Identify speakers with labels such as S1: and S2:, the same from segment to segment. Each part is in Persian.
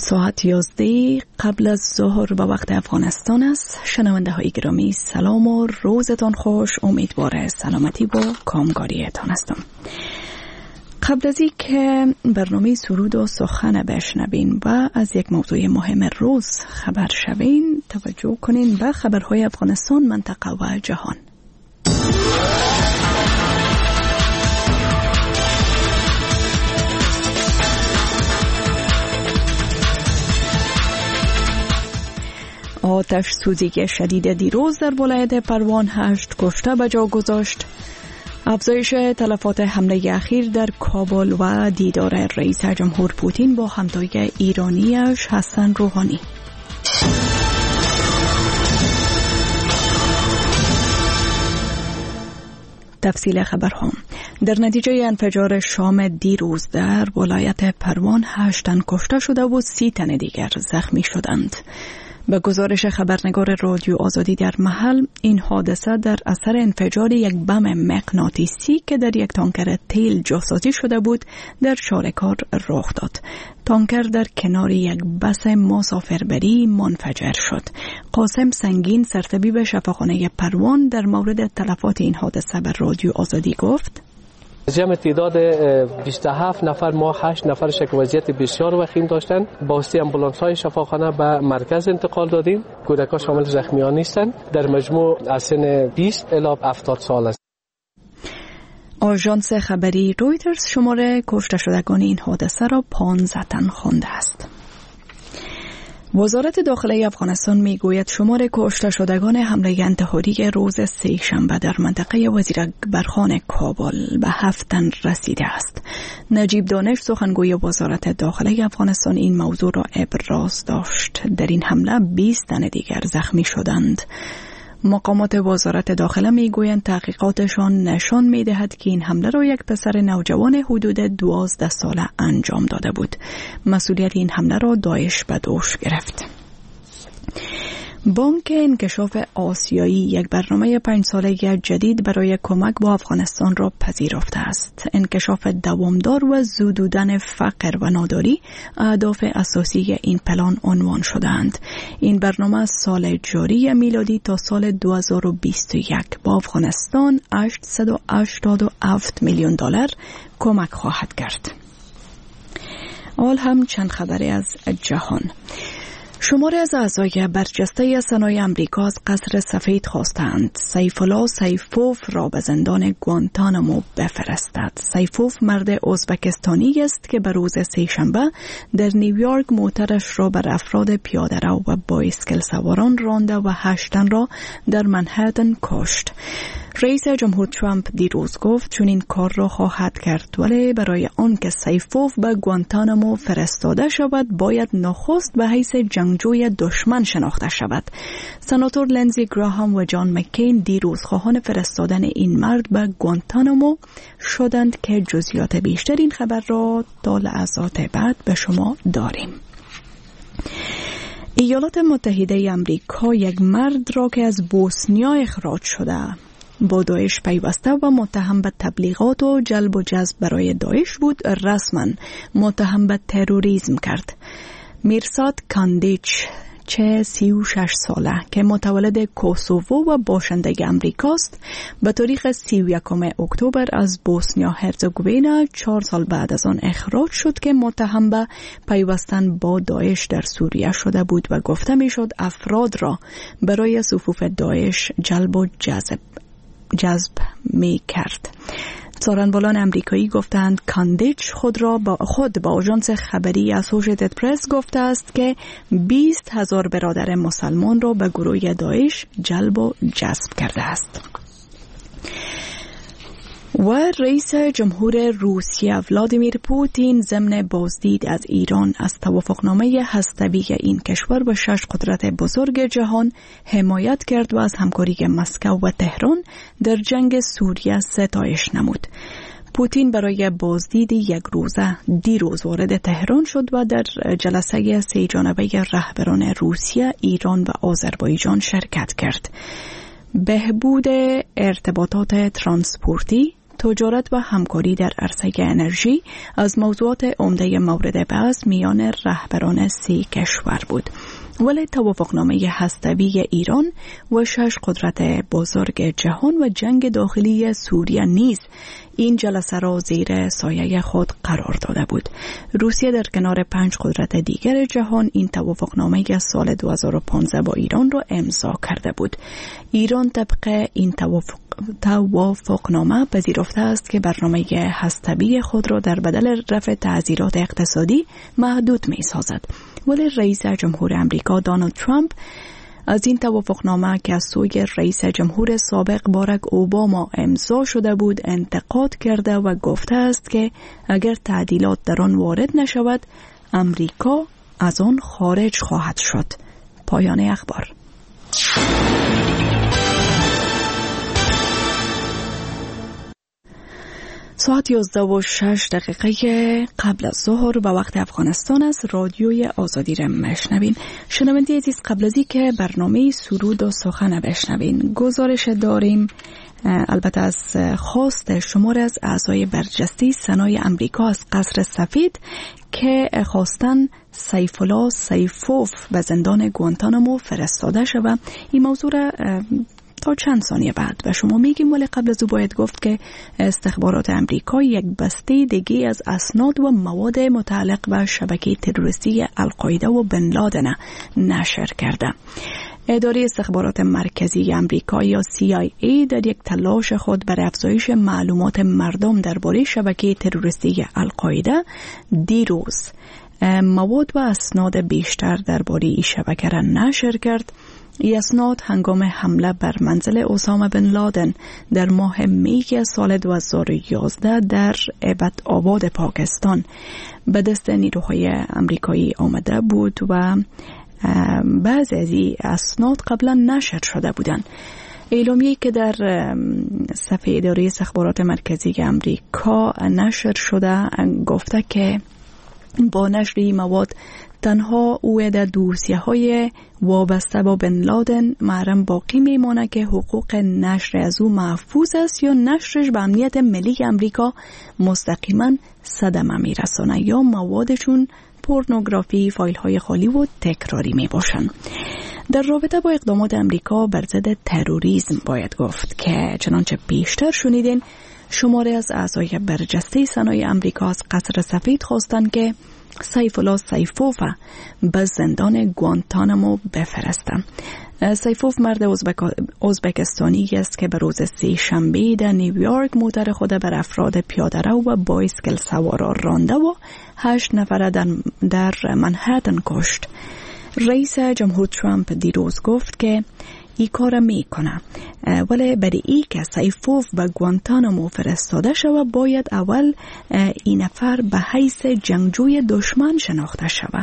S1: ساعت 11 قبل از ظهر به وقت افغانستان است. شنونده های گرامی سلام و روزتان خوش. امیدوار سلامتی و کامگاریتان هستم. قبل از اینکه برنامه سرود و سخن بشنوین و از یک موضوع مهم روز خبر شوین، توجه کنین به خبرهای افغانستان، منطقه و جهان. آتش سوزی شدید دیروز در ولایت پروان 8 کشته به جا گذاشت. افزایش تلفات حمله اخیر در کابل و دیدار رئیس جمهور پوتین با همتای ایرانیش حسن روحانی. تفصیل خبرها. در نتیجه انفجار شام دیروز در ولایت پروان 8 تن کشته شده و 30 تن دیگر زخمی شدند. به گزارش خبرنگار رادیو آزادی در محل، این حادثه در اثر انفجار یک بم مغناطیسی که در یک تانکر تیل جاسازی شده بود در شارکار رخ داد. تانکر در کنار یک بس مسافربری منفجر شد. قاسم سنگین، سرطبیب شفاخانه پروان، در مورد تلفات این حادثه به رادیو آزادی گفت:
S2: جمع تعداد 27 نفر، ما 8 نفرش که وضعیت بسیار وخیم داشتن، با واسطه امبولانس های شفاخانه به مرکز انتقال دادیم. کودکان شامل زخمیان نیستند. در مجموع از سن 20 الی 70 سال است.
S1: آژانس خبری رویترز شماره کشته شدگان این حادثه را 15 تن خوانده است. وزارت داخلی افغانستان میگوید شمار کشته شدگان حمله انتحاری روز سه‌شنبه در منطقه وزیر اکبرخان کابل به 7 تن رسیده است. نجیب دانش، سخنگوی وزارت داخلی افغانستان، این موضوع را ابراز داشت. در این حمله 20 تن دیگر زخمی شدند. مقامات وزارت داخله میگویند تحقیقاتشان نشان میدهد که این حمله را یک پسر نوجوان حدود 12 ساله انجام داده بود. مسئولیت این حمله را داعش به دوش گرفت. بانک انکشاف آسیایی یک برنامه 5 ساله جدید برای کمک با افغانستان را پذیرفته است. انکشاف دوامدار و زدودن فقر و ناداری اهداف اساسی این پلان عنوان شدند. این برنامه از سال جاری میلادی تا سال 2021 با افغانستان 887 میلیون دلار کمک خواهد کرد. حال هم چند خبری از جهان. شماری از اعضای برجسته سنای امریکا از قصر سفید خواستند سیف الله سیفوف را به زندان گوانتانامو بفرستد. سیفوف مرد ازبکستانی است که به روز سه‌شنبه در نیویورک موترش را بر افراد پیاده رو و بایسکل سواران رانده و 8 تن را در منهتن کشت. رئیس جمهور ترامپ دیروز گفت چون این کار را خواهد کرد، ولی برای آن که سیفوف به گوانتانامو فرستاده شود باید نخست به حیث جنگجوی دشمن شناخته شود. سناتور لنزی گراهام و جان مکین دیروز خواهان فرستادن این مرد به گوانتانامو شدند که جزئیات بیشتر این خبر را تا لحظات بعد به شما داریم. ایالات متحده آمریکا یک مرد را که از بوسنیا اخراج شده با داعش پیوسته و متهم به تبلیغات و جلب و جذب برای داعش بود، رسما متهم به تروریسم کرد. میرساد کاندیچ، چه 36 ساله که متولد کوسوو و باشنده امریکاست، به تاریخ 31 اکتبر از بوسنیا هرزگوینه 4 سال بعد از آن اخراج شد که متهم به پیوستن با داعش در سوریه شده بود و گفته میشد افراد را برای صفوف داعش جلب و جذب می کرد. سخنگویان امریکایی گفتند کاندیچ خود با آژانس خبری اسوشییتد پرس گفته است که 20,000 برادر مسلمان را به گروه داعش جلب و جذب کرده است. و رئیس جمهور روسیه ولادیمیر پوتین ضمن بازدید از ایران از توافقنامه هسته‌ای این کشور با 6 قدرت بزرگ جهان حمایت کرد و از همکاری مسکو و تهران در جنگ سوریه ستایش نمود. پوتین برای بازدید یک روزه دیروز وارد تهران شد و در جلسه 3 جانبه رهبران روسیه، ایران و آذربایجان شرکت کرد. بهبود ارتباطات ترانسپورتی، تجارت و همکاری در عرصه انرژی از موضوعات عمده مورد بحث میان رهبران 3 کشور بود. ولی توافقنامه هسته‌ای ایران و 6 قدرت بزرگ جهان و جنگ داخلی سوریه نیز این جلسه را زیر سایه خود قرار داده بود. روسیه در کنار 5 قدرت دیگر جهان این توافقنامه سال 2015 با ایران را امضا کرده بود. ایران طبق این توافقنامه پذیرفته است که برنامه هسته‌ای خود را در بدل رفع تعزیرات اقتصادی محدود می سازد. ولی رئیس جمهور امریکا دونالد ترامپ از این توافقنامه که از سوی رئیس جمهور سابق باراک اوباما امضا شده بود انتقاد کرده و گفته است که اگر تعدیلات در آن وارد نشود امریکا از آن خارج خواهد شد. پایان اخبار. ساعت 11:06 قبل از ظهر و وقت افغانستان است. رادیوی آزادی را میشنوین. شنونده عزیز، قبل از اینکه برنامه سرود و سخن بشنوین گزارش داریم البته از خواست شمار از اعضای برجسته سنای امریکا از قصر سفید که خواستن سیف الله سیفوف به زندان گوانتانامو فرستاده شود. این موضوع را تا چند ثانیه بعد و شما میگیم، ولی قبل از او باید گفت که استخبارات امریکا یک بسته دیگه از اسناد و مواد متعلق به شبکه تروریستی القاعده و بن لادن نشر کرده. اداره استخبارات مرکزی امریکا یا CIA در یک تلاش خود برای افزایش معلومات مردم درباره شبکه تروریستی القاعده دیروز مواد و اسناد بیشتر درباره این شبکه را نشر کرد. این اسناد هنگام حمله بر منزل اسامه بن لادن در ماه می سال 2011 در ابد آباد پاکستان به دست نیروهای امریکایی آمده بود و بعضی از این اسناد قبلا نشر شده بودند. اعلامیه‌ای که در صفحه اداره استخبارات مرکزی امریکا نشر شده گفته که با نشر این مواد تنها او در دوسیه‌های وابسته با بن لادن محرم باقی میمانه که حقوق نشر از او محفوظ است یا نشرش به امنیت ملی امریکا مستقیما صدمه میرسانه یا موادشون پورنوگرافی، فایل‌های خالی و تکراری می باشند. در رابطه با اقدامات امریکا بر ضد تروریسم باید گفت که چنانچه پیشتر شنیدین شماره از اعضای برجسته سنای امریکا از قصر سفید خواستند که سیف الله سیفوف به زندان گوانتانامو بفرستند. سیفوف مرد ازبکستانی است که به روز 3 شنبه در نیویورک موتر خود بر افراد پیاده رو و بایسکل سوارا رانده و 8 نفر در منهتن کشت. رئیس جمهور ترامپ دیروز گفت که این کار میکنه، ولی برای ای که سیفوف به گوانتانامو فرستاده شود باید اول این نفر به حیث جنگجوی دشمن شناخته شود.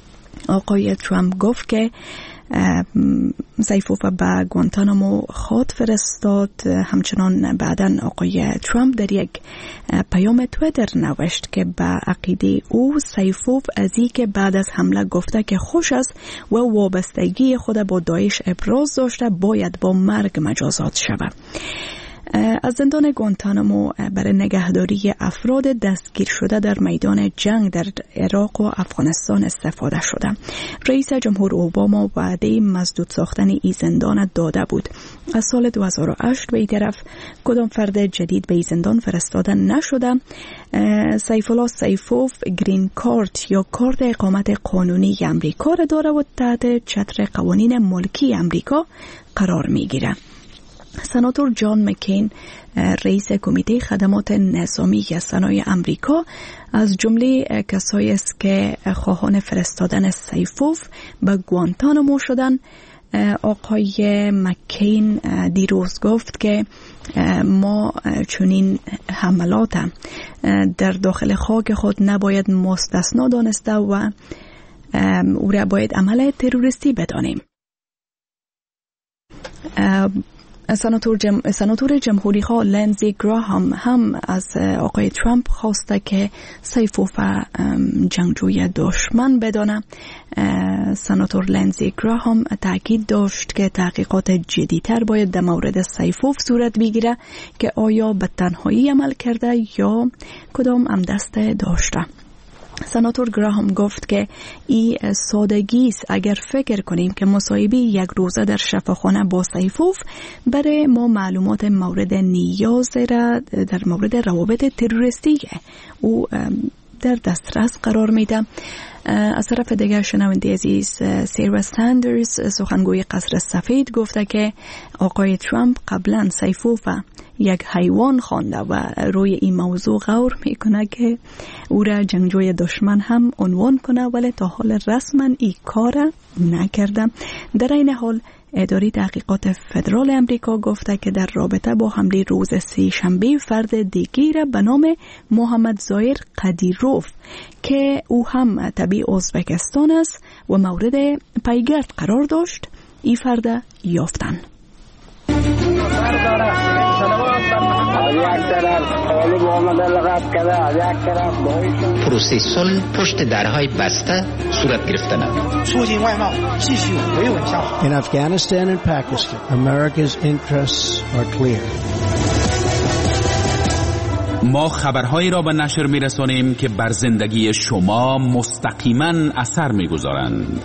S1: آقای ترامپ گفت که سیفوف به گوانتانامو خود فرستاد. همچنان بعداً آقای ترامپ در یک پیام تویتر نوشت که به عقیده او سیفوف از این که بعد از حمله گفته که خوش است و وابستگی خود با داعش ابراز داشته باید با مرگ مجازات شود. از زندان گوانتانامو برای نگهداری افراد دستگیر شده در میدان جنگ در عراق و افغانستان استفاده شده. رئیس جمهور اوباما وعده مسدود ساختن این زندان داده بود. از سال 2008 به این طرف کدام فرد جدید به این زندان فرستاده نشده. سیف الله سیفوف گرین کارت یا کارت اقامت قانونی امریکا را داره و تحت چتر قوانین ملکی امریکا قرار میگیره. سناتور جان مکین رئیس کمیته خدمات نظامی سنای امریکا از جمله کسایی است که خواهان فرستادن سیفوف به گوانتانامو شدن. آقای مکین دیروز گفت که ما چنین حملات در داخل خاک خود نباید مستثنا دانسته و او را باید عمل تروریستی بدانیم. سناتور جمهوری ها لندزی گراهام هم از آقای ترامپ خواسته که سیفوف جنگجوی دشمن بدانه. سناتور لندزی گراهام تاکید داشت که تحقیقات جدی‌تر باید در مورد سیفوف صورت بگیره که آیا به تنهایی عمل کرده یا کدام دست داشته. سناتور گراهام گفت که این سادگی است اگر فکر کنیم که مصاحبه یک روزه در شفاخانه با سیفوف برای ما معلومات مورد نیاز را در مورد روابط تروریستی او در دسترس قرار میده. از طرف دیگر شنونده عزیز سیرا ساندرز سخنگوی قصر سفید گفته که آقای ترامپ قبلا سیفوف یک حیوان خوانده و روی این موضوع غور میکنه که او را جنگجوی دشمن هم عنوان کنه، ولی تا حال رسما این کار نکرده. در این حال اداره تحقیقات فدرال امریکا گفته که در رابطه با حمله روز سه‌شنبه فرد دیگری را به نام محمد ظاهر قدیروف که او هم تبع ازبکستان است و مورد پیگرد قرار داشت، این فرد یافتن.
S3: پروسه صلح پشت درهای بسته صورت گرفتن.
S4: In Afghanistan and Pakistan, America's interests are clear.
S5: ما خبرهایی را به نشر می‌رسانیم که بر زندگی شما مستقیما اثر می‌گذارند.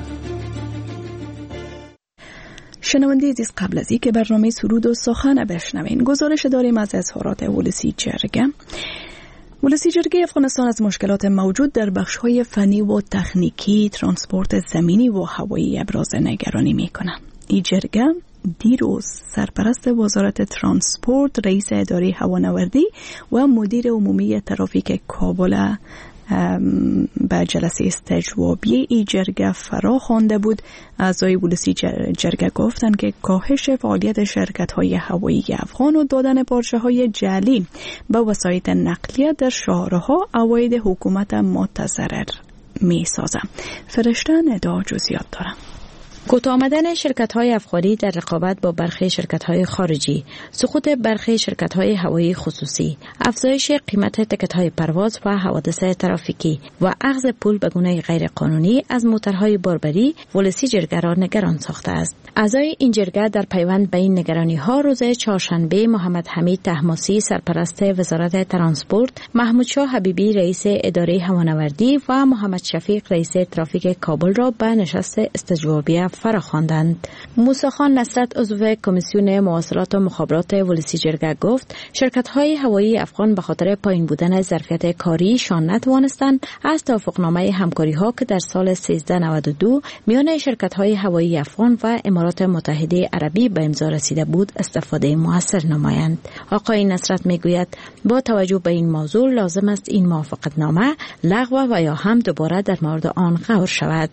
S1: شنونده عزیز، قبل از اینکه برنامه سرود و سخن بشنوین، گزارش داریم از اظهارات ولسی جرگه. ولسی جرگه افغانستان از مشکلات موجود در بخش‌های فنی و تکنیکی ترانسپورت زمینی و هوایی ابراز نگرانی می‌کنه. این جرگه دیروز سرپرست وزارت ترانسپورت، رئیس اداره هوانوردی و مدیر عمومی ترافیک کابل به جلسه استجوابی ای جرگه فرا خوانده بود. اعضای ولسی جرگه گفتند که کاهش فعالیت شرکت‌های هوایی افغان و دادن پارچه‌های جعلی به وسایط نقلیه در شهرها عواید حکومت متضرر می‌سازد. فرشته ندا جزئیات دارم.
S6: کوتاه آمدن شرکت‌های افغانی در رقابت با برخی شرکت‌های خارجی، سقوط برخی شرکت‌های هوایی خصوصی، افزایش قیمت تکت‌های پرواز و حوادث ترافیکی و اخذ پول به گونه غیرقانونی از موترهای باربری ولسی جرگه را نگران ساخته است. اعضای این جرگه در پیوند به این نگرانی‌ها روز چهارشنبه محمد حمید طهماسي سرپرست وزارت ترانسپورت، محمود شاه حبیبی رئیس اداره هوانوردی و محمد شفیق رئیس ترافیک کابل را به نشست استجوابی فراخواندند. موسی خان نصرت عضو کمیسیون مواصلات و مخابرات ولسی جرگه گفت شرکت‌های هوایی افغان به خاطر پایین بودن ظرفیت کاریشان نتوانستند از توافقنامه همکاری‌ها که در سال 1392 میان شرکت‌های هوایی افغان و امارات متحده عربی به امضا رسیده بود استفاده موثر نمایند. آقای نصرت میگوید با توجه به این موضوع لازم است این موافقتنامه لغو و یا هم دوباره در مورد آن غور شود.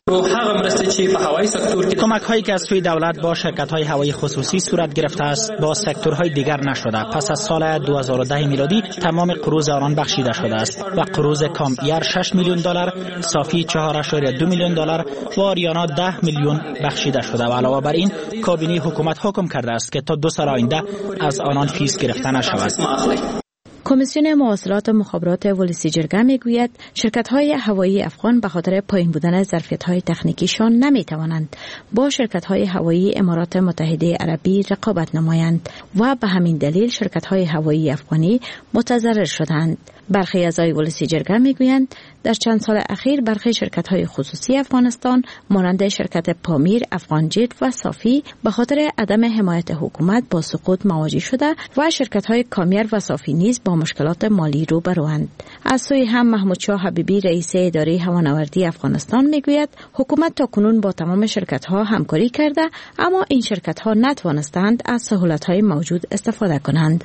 S7: کمک هایی که از سوی دولت با شرکت های هوایی خصوصی صورت گرفته است با سکتورهای دیگر نشده. پس از سال 2010 میلادی تمام قروض آنان بخشیده شده است و قروض کام ایر 6 میلیون دلار، صافی 4.2 میلیون دلار و آریانا 10 میلیون بخشیده شده و علاوه بر این کابینه حکومت حکم کرده است که تا 2 سال آینده از آنان فیس گرفته نشود.
S6: کمیسیون مواصلات و مخابرات ولسی جرگه میگوید شرکت‌های هوایی افغان به خاطر پایین بودن ظرفیت‌های تکنیکیشان نمی‌توانند با شرکت‌های هوایی امارات متحده عربی رقابت نمایند و به همین دلیل شرکت‌های هوایی افغانی متضرر شدند. برخی اعضای ولسی جرگه میگویند در چند سال اخیر برخی شرکت‌های خصوصی افغانستان مانند شرکت پامیر، افغان جت و صافی به خاطر عدم حمایت حکومت با سقوط مواجه شده و شرکت‌های کامیر و صافی نیز با مشکلات مالی روبروند. از سوی هم محمود شاه حبیبی رئیس اداره هوانوردی افغانستان میگوید حکومت تاکنون با تمام شرکت‌ها همکاری کرده اما این شرکت‌ها نتوانستند از سهولت‌های موجود استفاده کنند.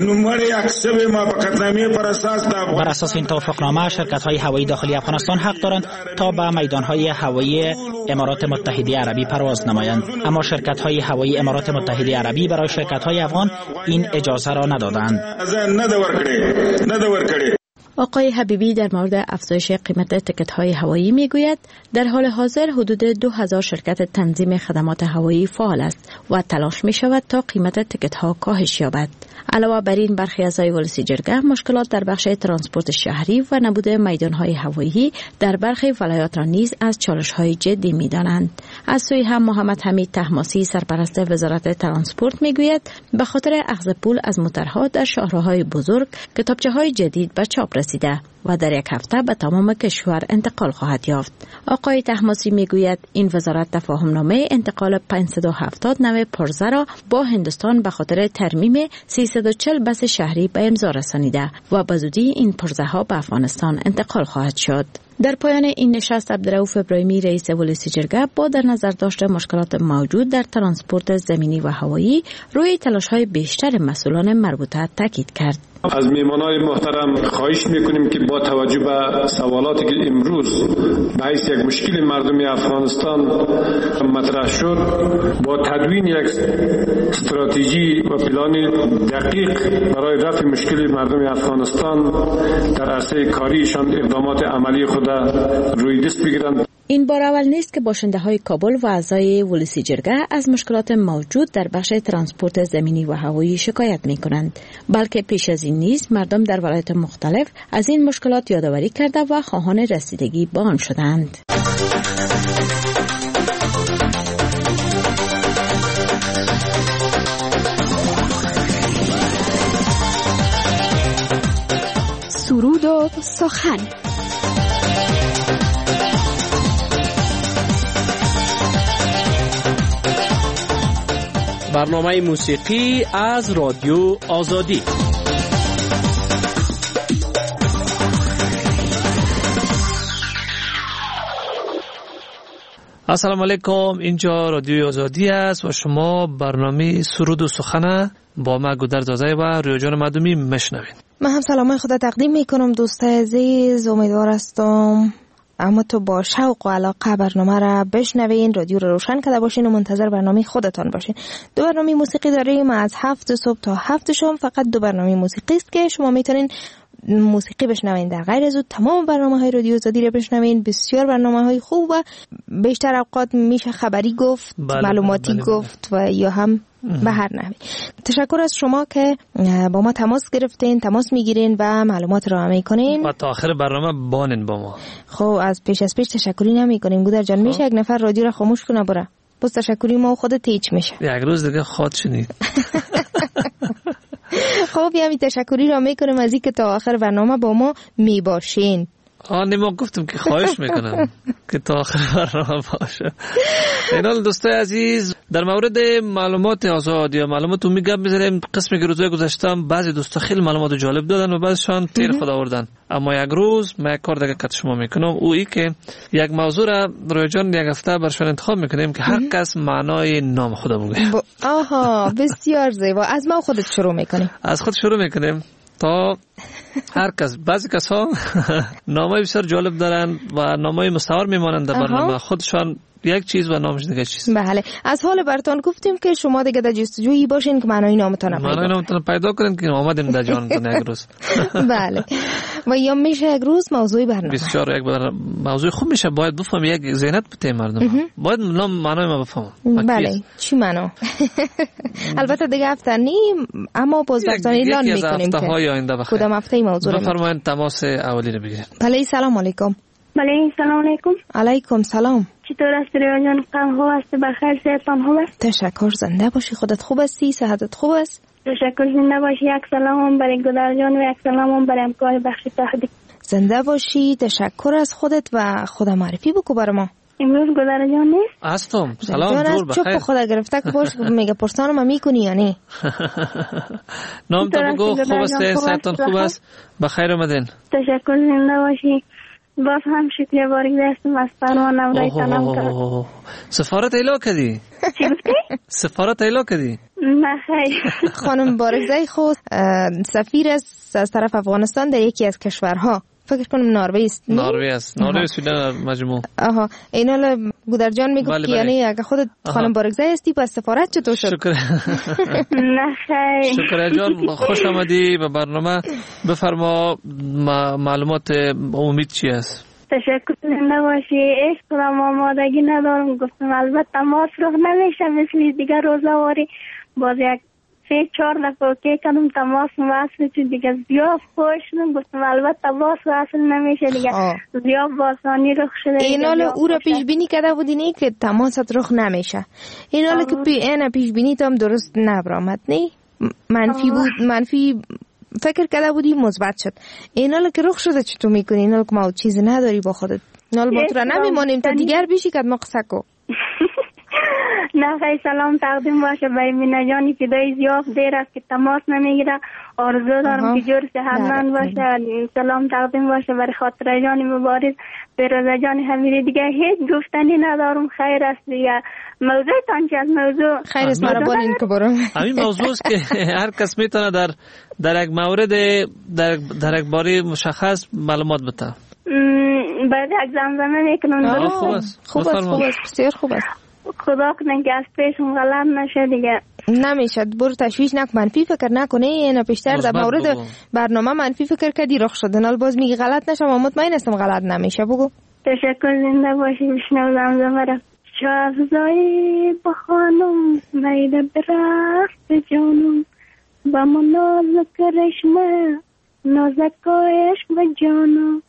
S7: بر اساس این توافقنامه شرکت‌های هوایی داخلی افغانستان حق دارند تا به میدان‌های هوایی امارات متحده عربی پرواز نمایند، اما شرکت‌های هوایی امارات متحده عربی برای شرکت‌های افغان این اجازه را ندادند.
S6: آقای حبیبی در مورد افزایش قیمت تکت‌های هوایی میگوید در حال حاضر حدود 2000 شرکت تنظیم خدمات هوایی فعال است و تلاش می شود تا قیمت تکت‌ها کاهش یابد. علاوه بر این برخی اعضای ولسی جرگه مشکلات در بخش ترانسپورت شهری و نبود میدان‌های هوایی در برخی ولایات را نیز از چالش‌های جدی می‌دانند. از سوی هم محمد حمید طهماسی سرپرست وزارت ترانسپورت میگوید به خاطر اخذ پول از موترها در شاهراهای بزرگ کتابچه‌های جدید به چاپ رسیده و در یک هفته به تمام کشور انتقال خواهد یافت. آقای طهماسی میگوید این وزارت تفاهمنامه انتقال 570 نوع پرزه را با هندوستان به خاطر ترمیم 340 بس شهری به امضا رسانیده و به زودی این پرزه ها به افغانستان انتقال خواهد شد. در پایان این نشست عبدالرؤوف ابراهیمی رئیس ولسی جرگه با در نظر داشت مشکلات موجود در ترانسپورت زمینی و هوایی روی تلاش‌های بیشتر مسئولان مربوطه تاکید کرد.
S8: از میهمانان محترم خواهش میکنیم که با توجه به سوالاتی که امروز به حیث یک مشکل مردم افغانستان مطرح شد با تدوین یک استراتژی و پلان دقیق برای رفع مشکل مردم افغانستان در عرصه کاریشان اقدامات عملی خود روی دست بگیرند.
S6: این بار اول نیست که باشنده‌های کابل و اعضای ولسی جرگه از مشکلات موجود در بخش ترانسپورت زمینی و هوایی شکایت می‌کنند، بلکه پیش از این نیز مردم در ولایات مختلف از این مشکلات یادآوری کرده و خواهان رسیدگی به آن شدند.
S1: سرود و سخن.
S9: برنامه موسیقی از رادیو آزادی. السلام علیکم، اینجا رادیو آزادی است و شما برنامه سرود و سخن با ما گودرزاده و ریاجان مدومی میشنوید.
S10: من هم سلامای خدا تقدیم میکنم دوستای عزیز. امیدوار هستم اما تو با شوق و علاقه برنامه را بشنوین، رادیو را روشن کرده باشین و منتظر برنامه خودتان باشین. 2 برنامه موسیقی داریم از 7 صبح تا 7 شام. فقط 2 برنامه موسیقی است که شما میتونین موسیقی بشنوین. در غیر از اون تمام برنامه‌های رادیو آزادی را بشنوین. بسیار برنامه‌های خوب و بیشتر اوقات میشه خبری گفت، معلوماتی گفت و یا هم به هر نحوی. تشکر از شما که با ما تماس گرفتین، تماس میگیرین و معلومات را میکنین
S9: و تا آخر برنامه بانین با ما.
S10: خب از پیش تشکری نمیکنیم گودر جان. میشه یک نفر رادیو را خاموش کنه بره؟ بس تشکری ما خودت هیچ میشه.
S9: یک روز دیگه خاط شنید.
S10: خب یعنی تشکری را میکنم از اینکه تا آخر برنامه با ما میباشین.
S9: ما گفتم که خواهش میکنم که تا آخر برنامه باشه. اینال دوستای عزیز، در مورد معلومات آزادی یا معلومات عمومی گپ می‌زنیم. قسمی که روزهای گذشتم بعضی دوستا خیلی معلومات جالب دادن و بعضیشان تیر خود آوردن، اما یک روز من یک کار دیگه کت شما میکنم، او ای که یک موضوع را روی جان یک هفته برشان انتخاب میکنیم که هر کس معنای نام خود بگه.
S10: آها بسیار زیبا. از ما خودت شروع میکنیم.
S9: از خود شروع میکنیم تا هر کس. بعضی کسا نامای بسیار جالب دارن و نامای مستعار میمانند در برنامه خودشان یک چیز و نامش دیگه چیز.
S10: بله، از حال براتون گفتیم که شما دیگه در جستجویی باشین که معنای نامتون
S9: پیدا کنین که آمدیم در جانتون یک روز.
S10: بله، و یا میشه یک روز موضوع برنامه.
S9: بسیار یک موضوع خوب میشه. باید بفهم یک ذهنت بده مردم. باید نام معنای ما بفهم.
S10: بله، چی معنا؟ البته دیگه هفته نیم، اما باز براتون اعلان میکنیم که کدام هفته موضوع.
S9: بفرمایید تماس اولی رو بگیرید.
S10: بله، سلام علیکم.
S11: بله، سلام علیکم.
S10: علیکم سلام.
S11: چطور است ریاجان؟ خوب است؟ بخیر؟ صحتان خوب است؟
S10: تشکر. زنده باشی. خودت خوب هستی؟ صحتت خوب است؟
S11: تشکر. زنده باشی. یک سلام برای گودر جان و یک سلام برای همکار بخش تهدید.
S10: زنده باشی. تشکر از خودت و خدا معرفی بکو برای ما.
S11: امروز گودر جان نیست؟
S9: هستم. سلام جور بخیر.
S10: چپ خدا گرفته که باش میگه پرسانم میکنی یا نه؟
S9: نام تو بگو. خوب است؟ صحتان خوب است؟ بخیر اومدین.
S11: تشکر. زنده باشی. باز هم شکریه باری دستم از پروانم رای تنم کرد.
S9: سفارت ایلا کردی؟
S11: چی گفتی؟
S9: سفارت ایلا کردی؟
S11: نه خیر.
S10: خانم بارگزای خود سفیر است از طرف افغانستان در یکی از کشورها. فکر کنم نروژ است.
S9: نروژ سویدن مجموع.
S10: آها اینا گودرجان میگفت که یعنی اگه خودت خانم بارگزای هستی پس سفارت چطور شد؟
S9: شکر.
S11: نه خیر.
S9: شکر جان خوش آمدی به برنامه. بفرما معلومات امید چی است؟
S11: تشکر زنده باشی. عشق دارم آمادگی ندارم. گفتم البته تماس رو نمیشه مثل دیگه روزواری باز یک 3-4 دفعه که کدوم تماس وصل شد دیگه زیاد خوش شدم. گفتم البته باز وصل نمیشه دیگه زیاد باسانی رخ شده.
S10: اینال او را پیش بینی کرده بودینی که تماست رخ نمیشه. اینال که پیش بینی تو هم درست نبرامد نی منفی بود منفی فکر کرده بودی مثبت شد. اینال که رخ شده چطور میکنی؟ اینال که ما چیزی نداری با خودت اینال ما تو را نمیمانیم تا دیگر بیشی که ما قصه کو.
S11: نه خیلی سلام تقدیم باشه برای مینه جانی که دایی زیاد دیر است که تماس نمیگیره. آرزو دارم که جور صحتمند باشه. سلام تقدیم باشه برای خاطر جانی مبارز پیروزه جانی حمیدی. دیگه هیچ گفتنی ندارم. خیر است دیگه. موضوع تانچه از موضوع
S10: خیر است مرا بانین که برم.
S9: همین موضوع است که هر کس میتونه در یک مورد در یک باره مشخص معلومات بده.
S11: بعد یک زمزمه میکنم.
S9: خوب است
S10: بسیار خوب است.
S11: خدا کنه که از پیشم غلط نشه دیگه.
S10: نمیشه برو تشویش نکن منفی فکر نکنه. اینا پیشتر در مورد برنامه منفی فکر کردی رخ شده نال باز میگی غلط نشه. ما مطمئن هستم غلط نمیشه. بگو.
S11: تشکر زنده باشی. بشنو زمزمه را. شازایی با خانم میده برخت جانم با منازک رشمه نازکایش به جانم.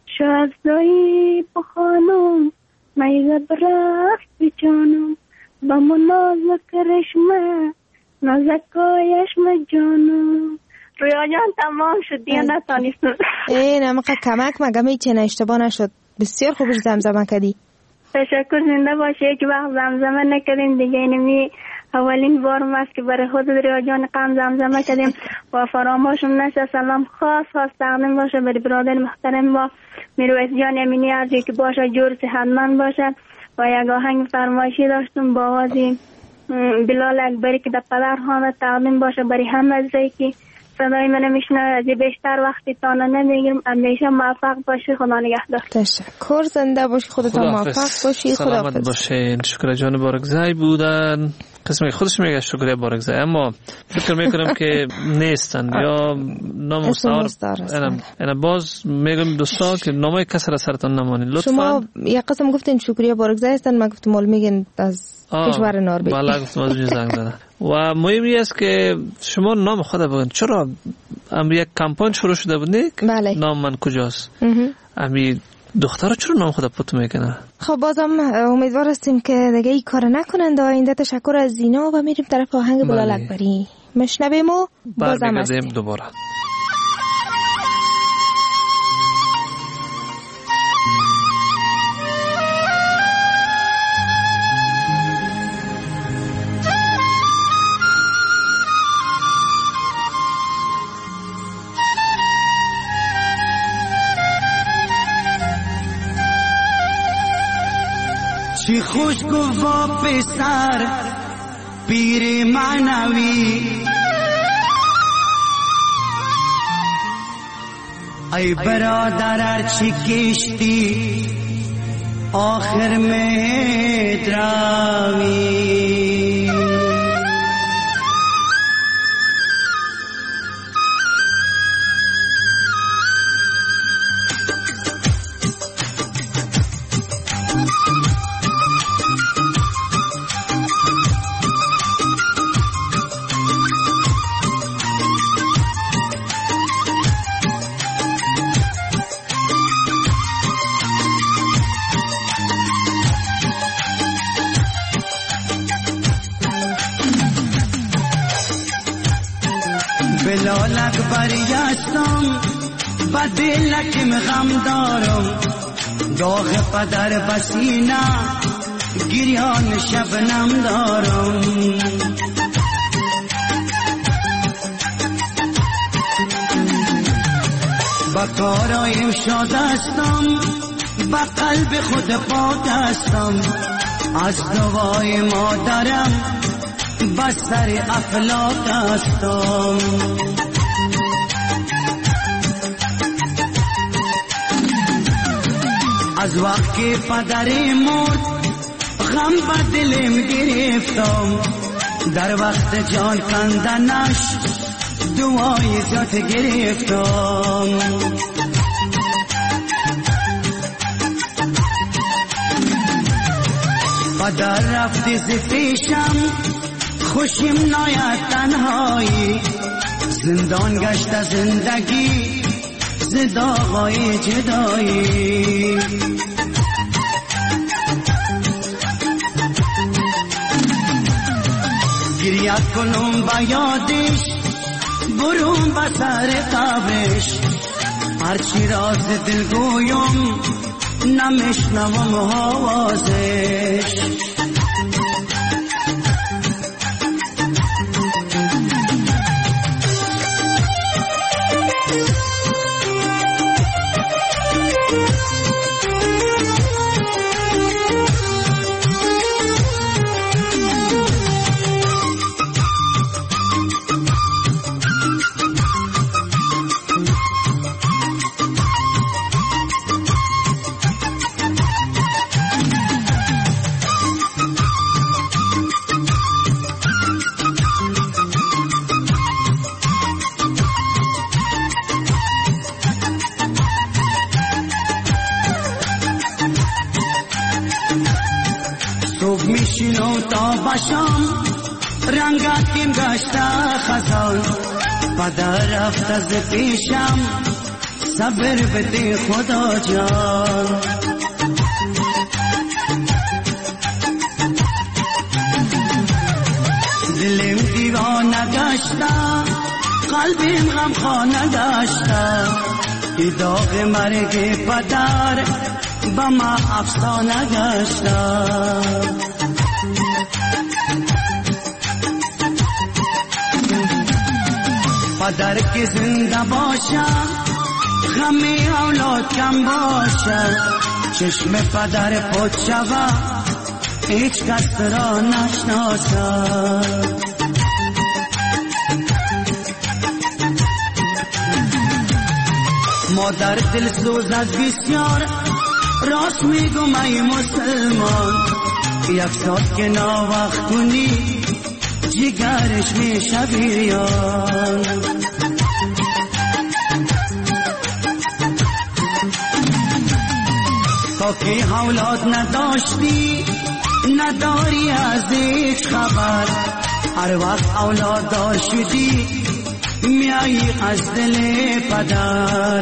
S11: شازایی با خانم میده برخت جانم با منازک رشمه نازکایش به جانم. رویا جان تمام شد دیگه نتانیستم.
S10: نمقه کمک مگه میچنه اشتباه نشد. بسیار خوبش زمزمه کردی.
S11: تشکر زنده باشه. یک وقت زمزمه نکردیم دیگه. اینمی اولین بارم است که برای خود ریا جان قم زمزمه کردیم و فراموشم نشه. سلام خاص تقدیم باشه برای برادر محترم با میرویس جان امینی ارزی که باشه جور صحتمند باشه. و یک آهنگ فرمایشی داشتم با آوازی بلال اکبری که در پدرخوانه تقدیم باشه برای همه عزیزایی که صدای من میشنه. از بیشتر وقتی تانه نمیگیرم. همیشه موفق باشی. خدا نگهدار.
S10: تشکر زنده باشی. خودتان موفق باشی.
S9: سلامت باشین. شکر جان بارگزای بودن. قسمی خودش میگه شکر بارگزای اما فکر میکنم که نیستن یا نامستعار. انا باز میگم دوستا که نامای کس را سرتان نمانید لطفا.
S10: شما یک قسم گفتین شکریه بارگزای هستن. من گفتم مال میگن از کشور نروژ.
S9: بله گفتم از زنگ زدن. و مهمی است که شما نام خود بگن. چرا یک کمپاین شروع شده بود نیک؟
S10: بله.
S9: نام من کجاست؟ امی دختر چرا نام خود پت میکنه؟
S10: خب بازم امیدوار هستیم که دیگه این کار نکنند. آینده تشکر از زینا و میریم طرف آهنگ بلال اکبری. مشنویم و بازم هستیم
S9: دوباره.
S12: چی خوش گفت با پسر پیر معنوی ای برادر ارچی کشتی آخر میں دراوی بلال اکبری هستم و دلکم غم دارم داغ پدر بسینه گریان شبنم دارم با کارایم شاد هستم با قلب خود پاک هستم از دوای مادرم بستر افلاک هستم از وقت که پدری مرد غم به دلم گرفتم، در وقت جان کندنش دعای ذات گرفتم. پدر رفتی ز پیشم خوشیم ناید تنهایی، زندان گشت زندگی ز داغای جدایی. گریت کنم با یادش برون به سر قبرش، هرچی راز دل گویم نمیشنوم آوازش. باشم رنگاتیم گشته خزان، پدر رفت از پیشم صبر بده خدا جان. دلم دیوانه گشته قلبم غم خانه گشته، ای داغ مرگ پدر با ما افسانه گشته. پدر که زنده باشه غم اولاد کم باشه، چشم پدر پد شوه هیچ کس را نشناسه. مادر دل سوزد بسیار راست میگم ای مسلمان، یک ساعت که ناوقت کنی جگرش میشه بیان. تا که اولاد نداشتی نداری از هیچ خبر، هر وقت اولاد دار شدی میایی از دل پدر.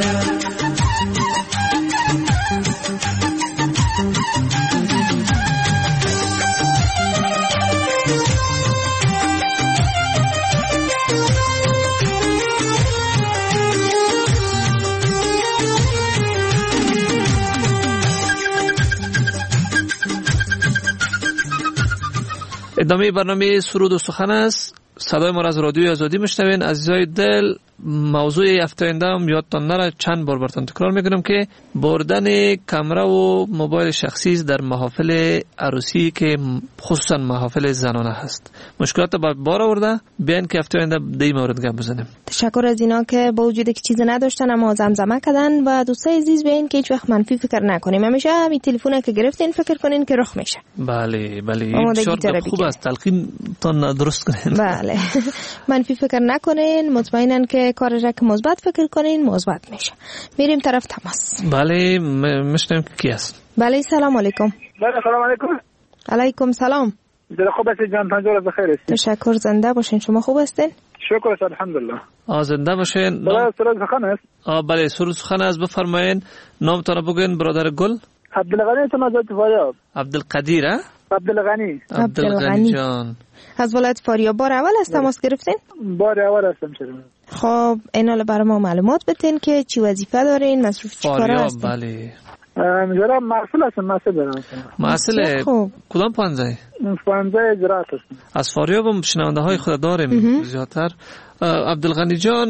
S9: ادامه برنامه سرود و سخن است. صدای ما از رادیوی آزادی میشنوین. عزیزای دل، موضوع هفته آینده هم یادتان نره چند بار براتون تکرار میکنم که بردن کامera و موبایل شخصی در محافل عروسی که خصوصا محافل زنانه هست مشکلات بار آورده. بیان که هفته آینده در این مورد گپ بزنیم.
S10: تشکر از اینا که با وجود که چیزی نداشتن اما زمزمه کردن. و دوستای عزیز بیان که هیچ وقت منفی فکر نکنیم، همیشه همین تلفن که گرفتین فکر کنین که رخ میشه.
S9: بله شرط خوب است، تلقین تا درست کنین.
S10: بله منفی فکر نکنین، مطمئنن که کار را که مثبت فکر کنین مثبت میشه. میریم طرف تماس.
S9: بله میشنم کی است؟
S10: بله سلام علیکم.
S13: بله سلام علیکم.
S10: علیکم سلام.
S13: دل خوب است جان، پنجاه بخیر است.
S10: تشکر. زنده باشین. شما خوب هستین؟
S13: شکر است الحمدلله.
S9: زنده باشین.
S13: بله سرود سخن است.
S9: بله سرود سخن است. بفرمایید نامتان بگین برادر گل.
S13: عبدالغنی تمازات فاریاب.
S9: عبدالقدیر
S10: عبدالغنی
S9: جان
S10: از ولایت فاریاب. بار اول است تماس گرفتین؟
S13: بار اول هستم شدم.
S10: خب اینا برای ما معلومات بدین که چی وظیفه دارین، مصروف چی کار هستین؟
S9: بله
S13: میذارم محصول هستم.
S9: محصول کدام پانزه؟
S13: پانزه اجرات هستم.
S9: از فاریاب هم شنونده های خود داریم زیادتر. عبدالغنی جان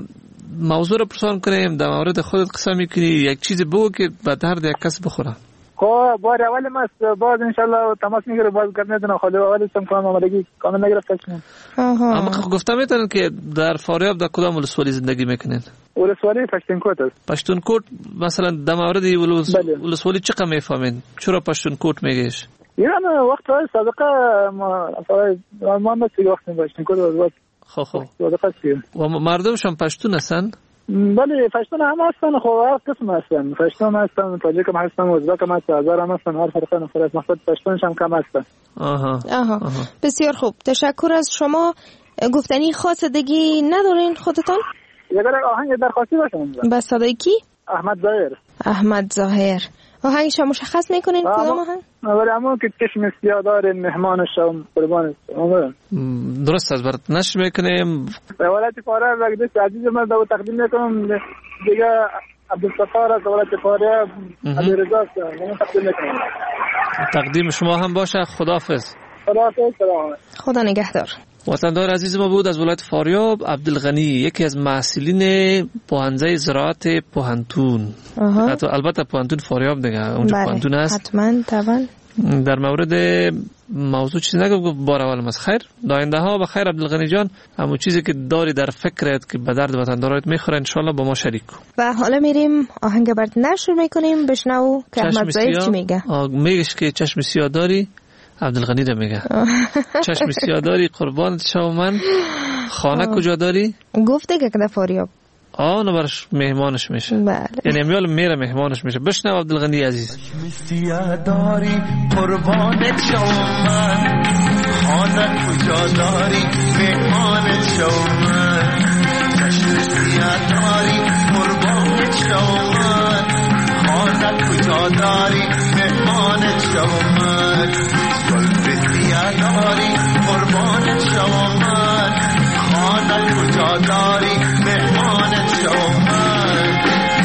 S9: موضوع رو پرسان کنیم، در مورد خودت قصه میکنی، یک چیز بگو که به درد یک کس بخوره.
S13: خب بار اول ما باز انشالله تماس میگیره باز نمیدونم خالی اول سم کنم آمادگی کامل نگرفتم.
S9: اما گفتم میتونن که در فاریاب در کدام ولسوالی زندگی میکنین؟
S13: ولسوالی پشتونکوت است.
S9: پشتونکوت مثلا در مورد ولسوالی چقدر میفهمین؟ چرا پشتونکوت میگیش؟
S13: ایران وقت های سابقه ما مسیح وقت پشتونکوت بود.
S9: خب و مردمشان پشتون هستن؟
S13: بله پشتون هم هستن. خب هر قسم هستن، پشتون هستن، تاجیک هم هستن، ازبک هم هستن، هزار هم هستن، هر فرقه نفرت مقصد پشتونش هم کم هستن.
S10: آها. بسیار خوب، تشکر از شما. گفتنی خاص دیگه ندارین خودتان؟
S13: یه آهنگ درخواستی باشه.
S10: با صدای کی؟
S13: احمد ظاهر.
S10: آهنگ شما مشخص میکنین کدام آهنگ؟
S13: ولی اما که چشم سیادار مهمان شام قربان
S9: درست از برات نشر میکنیم.
S13: ولایت فاریاب وقتی عزیز من دو تقدیم میکنم دیگه عبدالستار از ولایت فاریاب علیرضا است. من تقدیم میکنم.
S9: تقدیم شما هم باشه. خداحافظ.
S10: خدا نگهدار.
S9: وطندار عزیز ما بود از ولایت فاریاب عبدالغنی، یکی از محصلین پوهنځی زراعت پوهنتون. البته پوهنتون فاریاب دیگه اونجا پوهنتون هست.
S10: حتما طبعا.
S9: در مورد موضوع چیزی نگفت بار اول از خیر داینده ها به خیر عبدالغنی جان، همون چیزی که داری در فکرت که به درد وطندارت میخوره انشالله با ما شریک کن.
S10: و حالا میریم آهنگ برات نشر میکنیم بشنو که احمد ظاهر چی میگه.
S9: میگش که چشم سیاه داری، عبدالغنی رو میگه چشم سیاه داری قربانت شم من، خانه کجا داری؟
S10: گفته که در فاریاب.
S9: آنو برش مهمانش میشه.
S10: بله.
S9: یعنی امیال میره مهمانش میشه. بشنو عبدالغنی عزیز.
S12: چشم سیاه داری قربانت شم من، خانه کجا داری مهمانت شم من، چشم سیاه داری قربانت شم من، خانه کجا داری مهمانت شم من، زلف سیاه داری قربانت شم من، خانه کجا داری مهمانت شم من.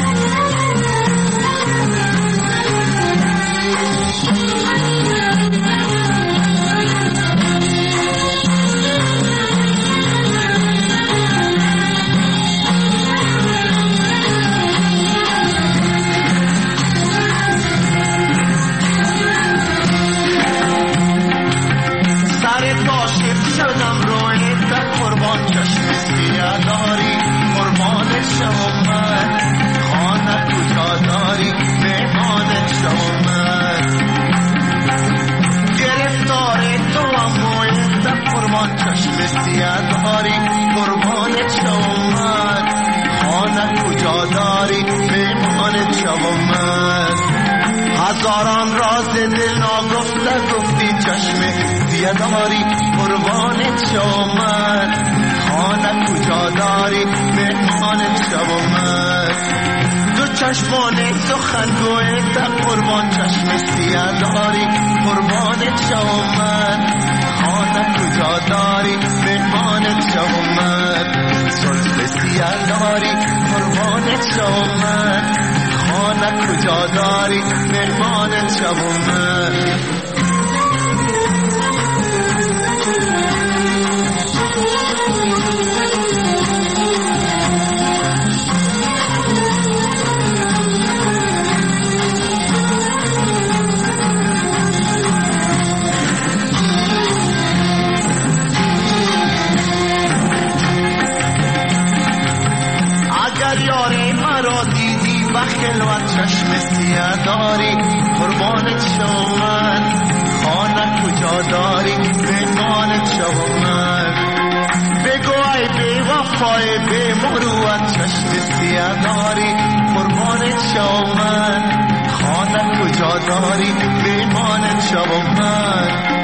S12: هزاران راز دل ناگفته گفتی چشم سیاه داری قربانت شم من، خانه کجا داری مهمانت شم من، دو چشمان سخنگوی تا قربان چشم سیاه داری قربانت شم من، خانه کجا داری مهمانت شم من، زلف سیاه داری قربانت شم من، خانه کجا داری مهمانت شم من. اگر یاری مرا دیدی و خلوت چشم سیاه داری قربانت شم من، خانه کجا داری مهمانت شم من، بگو ای بی وفای بی مروت چشم سیاه داری قربانت شم من، خانه کجا داری مهمانت شم من،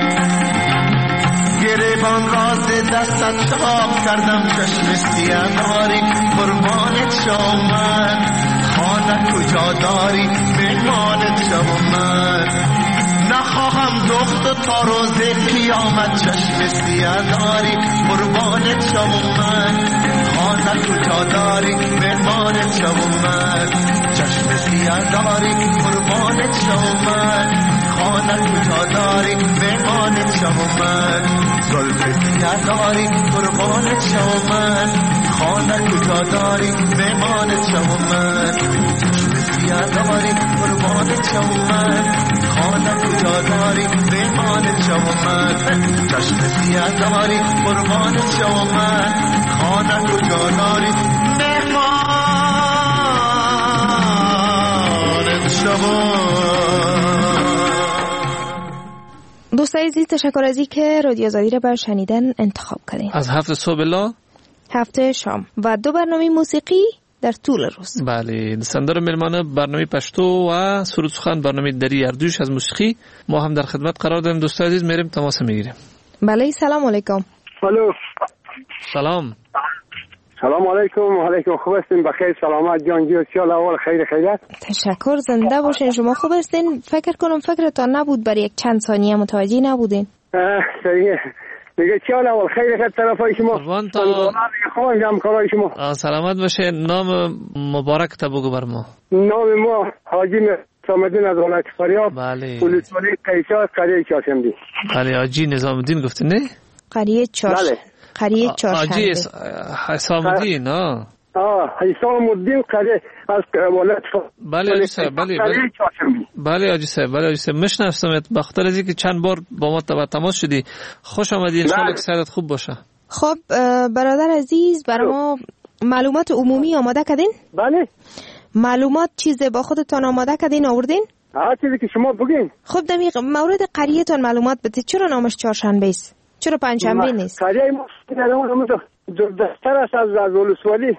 S12: گریبان راز دستت چاپ کردم چشم سیاه داری قربانت شم من، خانه کجا داری مهمانت شم من، نخواهم دخت تا روز قیامت چشم سیاه داری قربانت شم من، خانه کجا داری مهمانت شم من، چشم سیاه داری قربانت شم من، خانه کجا داری مهمانت شم من، زلف سیاه داری قربانت شم من، خانه کجا داری مهمانت شم من، سیه داری قربان شم من خانه کجا داری مهمان شم من چشم سیه داری قربان شم من خانه کجا داری مهمان شم.
S10: دوستای عزیز تشکر از اینکه رادیو آزادی را برای شنیدن انتخاب کردین.
S9: از 7 صبح الا
S10: 7 شام و 2 برنامه موسیقی در طول روز.
S9: بله، سندر مهمان برنامه پشتو و سرود سخن برنامه دری اردوش از موسیقی ما هم در خدمت قرار داریم. دوستای عزیز میریم تماس میگیریم.
S10: بله سلام علیکم.
S14: الو
S9: سلام.
S14: سلام علیکم. و علیکم. خوب هستین؟ بخیر سلامت جان جیو سیال اول خیریت.
S10: تشکر زنده باشین. شما خوب هستین؟ فکر کنم فکرتان نبود برای یک چند ثانیه متوجه نبودین.
S14: صحیح. دیگه چیال اول خیریت طرفای شما.
S9: قربان تا
S14: خوانم کارای شما.
S9: سلامت باشه. نام مبارک تا بگو بر ما.
S14: نام ما حاجی نظامالدین از ولایت فاریاب.
S9: بله.
S14: ولسوالی قیصر قریه چهارشنبه.
S9: بله حاجی نظامالدین گفتین نه؟
S10: قریه چهارشنبه.
S14: بله.
S10: قریه چهارشنبه.
S9: حاجی حسامالدین ها.
S14: حسامالدین قریه از ولایت.
S9: بله حاجی صاحب. بله حاجی صاحب. بله حاجی صاحب مشناستمت به خاطر از اینکه چند بار با ما تماس شدی. خوش آمدی. ان شاءالله که سعادت خوب باشه.
S10: خب برادر عزیز برای ما معلومات عمومی آماده کردین؟
S14: بله.
S10: معلومات چیزی با خودتان آماده کردین آوردین؟
S14: چیزی که شما بگین.
S10: خب دقیق مورد قریه تان معلومات بده. چرا نامش چهارشنبه است؟ چرا پنجشنبه نیست؟
S14: قریه ما دستر است از ولسوالی.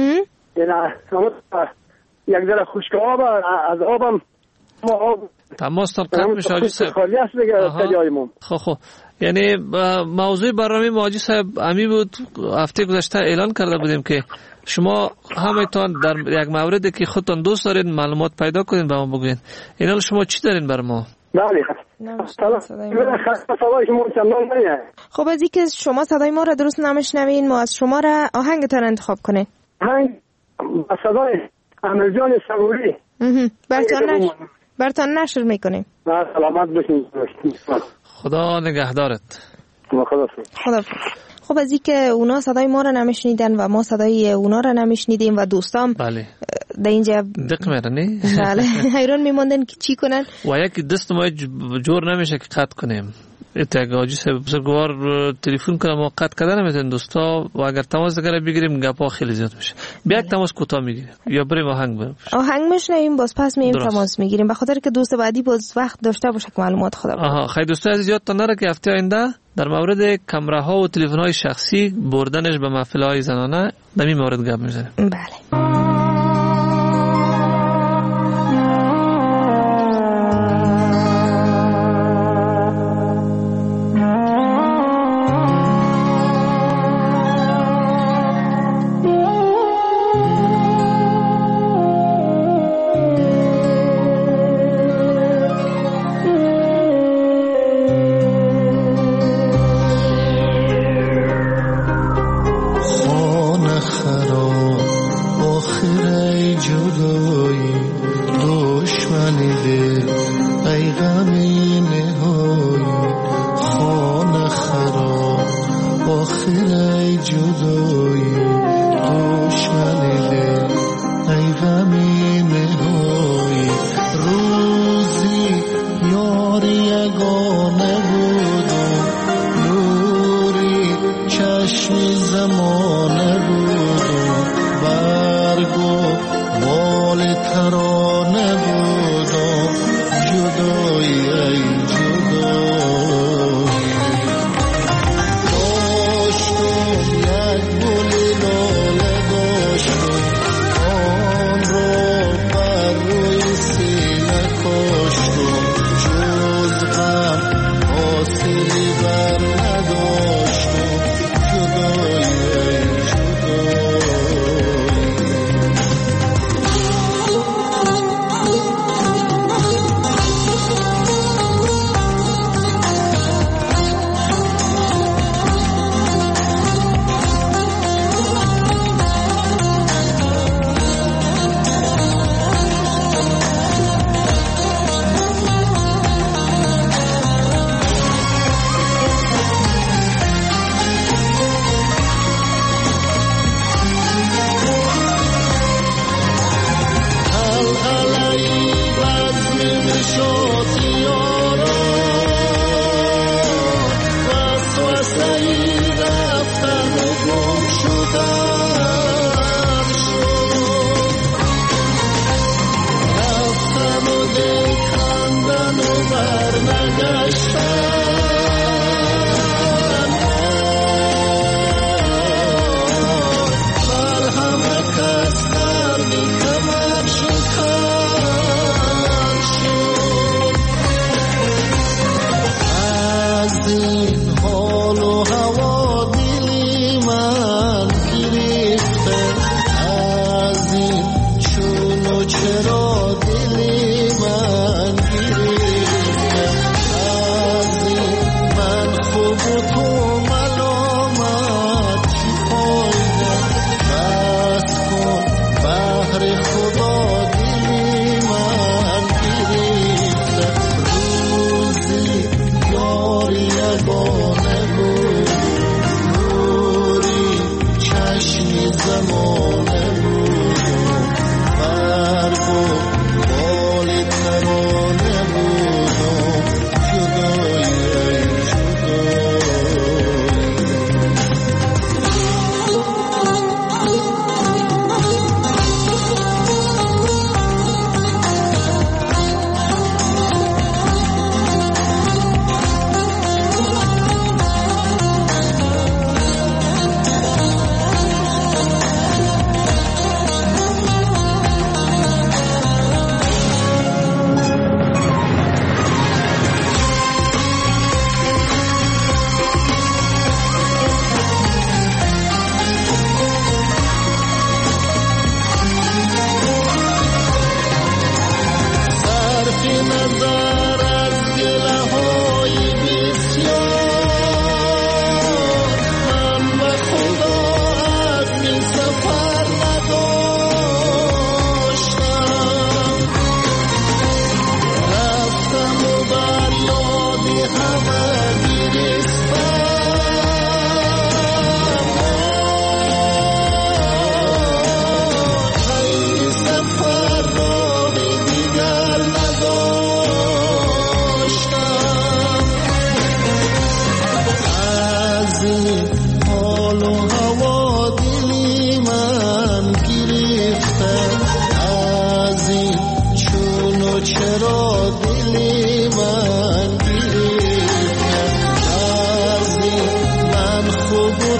S14: یک ذره خشک آب از آبم ما آب
S9: تماس تا قطع میشه حاجی صاحب.
S14: خالی است دیگه تجایمون.
S9: خب یعنی موضوع برنامه حاجی صاحب امی بود. هفته گذشته اعلان کرده بودیم که شما همتون در یک موردی که خودتون دوست دارین معلومات پیدا کنین به ما بگین. اینا شما چی دارین بر ما؟
S14: بله.
S10: خب از اینکه شما صدای ما را درست نمیشنوین ما از شما را آهنگتان انتخاب کنین.
S14: آهنگ صدای احمدجان صبوری.
S10: برتان نشر میکنیم.
S14: سلامت باشین.
S9: خدا نگهدارت.
S10: خدا. خب از اینکه اونا صدای ما را نمیشنیدن و ما صدای اونا را نمیشنیدیم و دوستام
S9: بله
S10: در اینجا
S9: دق میرنی.
S10: بله حیران میموندن که چی کنن
S9: و یکی دست ما جور نمیشه که قطع کنیم. اتفاقی حاجی صاحب بسیار تلفن کنم و قطع کردن نمیتونن دوستا و اگر تماس دیگه بگیریم گپا خیلی زیاد میشه. بیا یک تماس کوتاه میگیریم یا بریم آهنگ
S10: میشنویم باز پس میایم تماس میگیریم به خاطر که دوست بعدی باز وقت داشته باشه که معلومات خدا.
S9: خیلی دوستا عزیز یادتون نره که هفته آینده در مورد کامره ها و تلفن های شخصی بردنش به محفل های زنانه در این مورد گپ میزنیم.
S10: بله.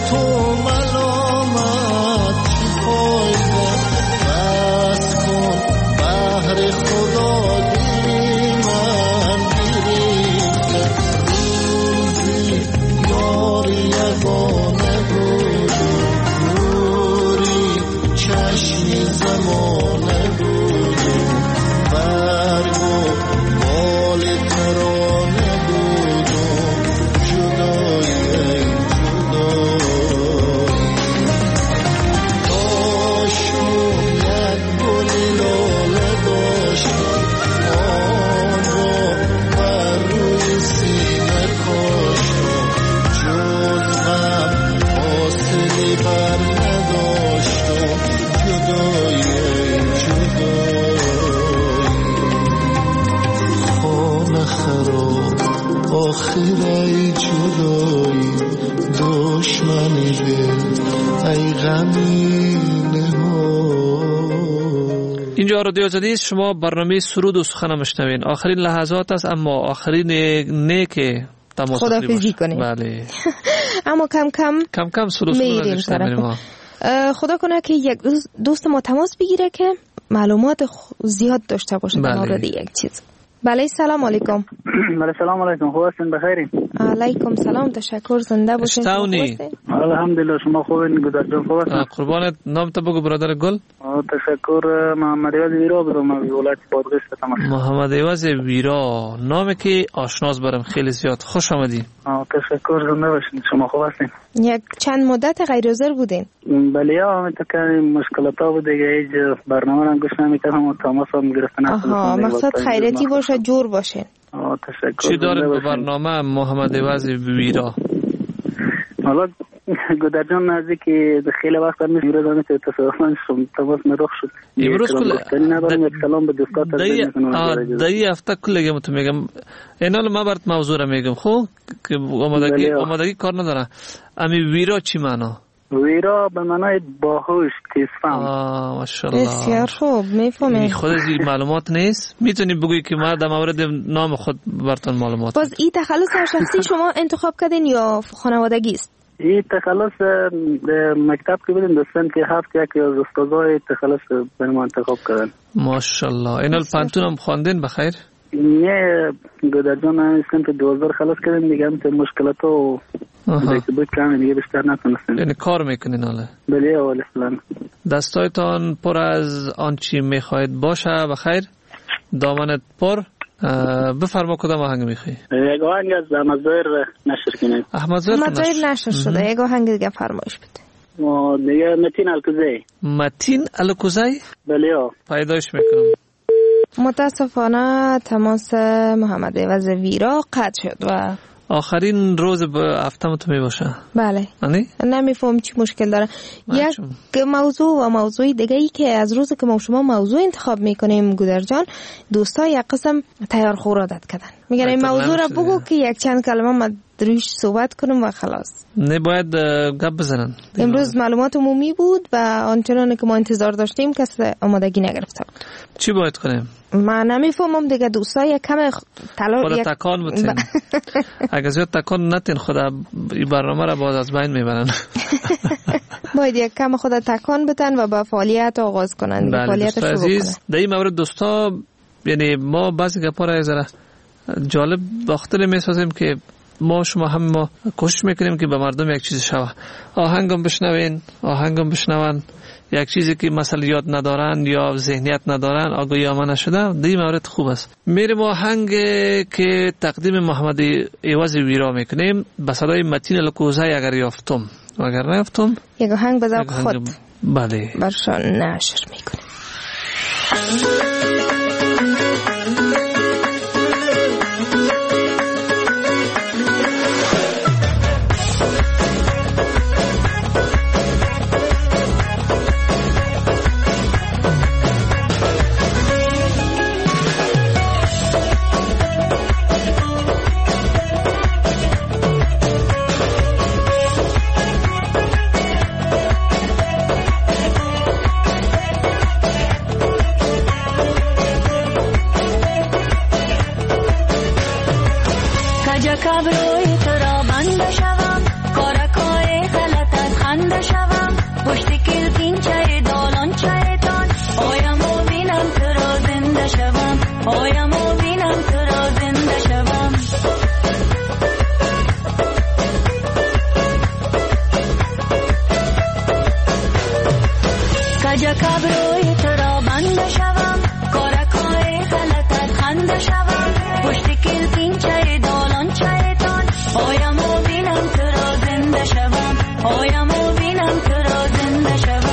S12: تو ملامت چی فایده بس کن بهر خدا دلی من گریخته روزی یاری یگانه بود نوری چشمی زمانه بود برگ و بال ترانه بود جدای آخرای جدایی دشمنی دل ای غمینه ها.
S9: اینجا رادیو جدید، شما برنامه سرود و سخن میشنوین. آخرین لحظات است اما آخرین نیک تماس
S10: خدافظی کنیم.
S9: بله.
S10: اما کم
S9: کم سرود
S10: میریم طرف. خدا کنه که یک دوست ما تماس بگیره که معلومات زیاد داشته باشه در مورد یک چیز. بله سلام علیکم.
S15: بله سلام علیکم، خوب هستین؟ بخیرین؟
S10: علیکم سلام، تشکر، زنده باشین.
S9: اشتاونی
S15: الحمدلله، شما خوبین؟ گذشت خوب هستین؟
S9: قربانت. نام تو بگو برادر گل.
S15: تشکر. محمد ایواز ویرا بودم از ولایت بادغیس تماس.
S9: محمد ایواز ویرا، نامی که آشناس برم خیلی زیاد. خوش آمدی.
S15: تشکر، زنده باشین. شما خوب هستین؟
S10: یک چند مدت غیر حاضر بودین؟
S15: بله همینطور مشکلات ها بود دیگه، هیچ برنامه را گوش نمی‌کردم و تماس هم گرفتن.
S10: آها، مقصد خیرتی باشه، جور باشه.
S15: تشکر.
S9: چی دارید به برنامه محمد ایواز ویرا؟
S15: حالا گودرجان نزدیکی خیلی وقت هم میشه ویرا دانید تصادفاً تماس مرخ شد.
S9: امروز
S15: ندارم یک سلام به دوستات
S9: دایی هفته کلگم تو میگم اینال ما برات موضوع را میگم خوب که آمادگی کار نداره. امی ویرا چی معنا؟
S15: ویرا به معنای باهوش، تیزفهم.
S9: ماشاءالله،
S10: بسیار خوب، میفهمی.
S9: خود از این معلومات نیست. میتونی بگویی که ما در مورد نام خود براتون معلومات.
S10: باز این تخلص شخصی شما انتخاب کردین یا خانوادگی است؟
S15: این تخلص مکتب که بودیم دوستان که هفت یکی از استادای تخلص به ما انتخاب کردن.
S9: ماشاءالله. اینال پانتون هم خواندین بخیر؟
S15: نه گودرجان هستم که 2000 خلاص کردیم دیگه، هم مشکلات و بود کردن دیگه بیشتر نتونستیم.
S9: یعنی کار میکنین حالا؟
S15: بله اول اسلام.
S9: دستایتان پر از آنچی میخواید باشه بخیر، دامنت پر. بفرما کدام آهنگ میخوایی؟
S15: یک آهنگ از احمدزایر نشر کنید.
S10: احمدزایر نشر شده، یک آهنگ دیگه فرمایش بده.
S15: و دیگه متین الکوزی.
S9: متین الکوزی؟
S15: بله
S9: پیداش میکنم.
S10: متاسفانه تماس محمد ایواز ویرا قطع شد و
S9: آخرین روز به هفتم تو می باشه.
S10: بله. نمیفهم چی مشکل داره. یک موضوع و موضوعی دیگه ای که از روز که ما شما موضوع انتخاب میکنیم گودرجان، دوستا یک قسم تیار خور عادت کردن. میگن این موضوع را بگو که یک چند کلمه ما دروش صحبت کنیم و خلاص.
S9: نباید گپ بزنن.
S10: امروز معلومات عمومی بود و آنچنانی که ما انتظار داشتیم کسی آمادگی نگرفته بود.
S9: چی باید کنیم؟
S10: من نمیفهمم دیگه دوستا یک کم
S9: خدا تکان بتین. اگه زیاد تکان نتین خدا این برنامه را باز از بین میبرن.
S10: باید یک کم خدا تکان بتن و با فعالیت آغاز کنن.
S9: بله
S10: فعالیت
S9: شروع کنن. در این مورد دوستا یعنی ما بعضی گپا را ذره جالب باختر میسازیم که ما شما هم ما کوشش میکنیم که به مردم یک چیز شوه. آهنگم بشنوین، آهنگم بشنون. یک چیزی که مثلا یاد ندارن یا ذهنیت ندارن آگاهی آمده نشده، دی مورد خوب است. میریم آهنگ که تقدیم محمد ایواز ویرا میکنیم به صدای متین الکوزی اگر یافتم و اگر نیافتم
S10: یک آهنگ به ذوق خود
S9: بله
S10: برشان نشر میکنیم.
S16: کبروی تو را بند شوم کارکای غلط آیم و بینم تو را زنده شوم. کجا کبروی تو را بنده شوم، کارکای غلطت خنده شوم، پشت کلکین چای دالان چایتان، آیم و بینم تو را زنده شوم، آیم و بینم تو را زنده شوم.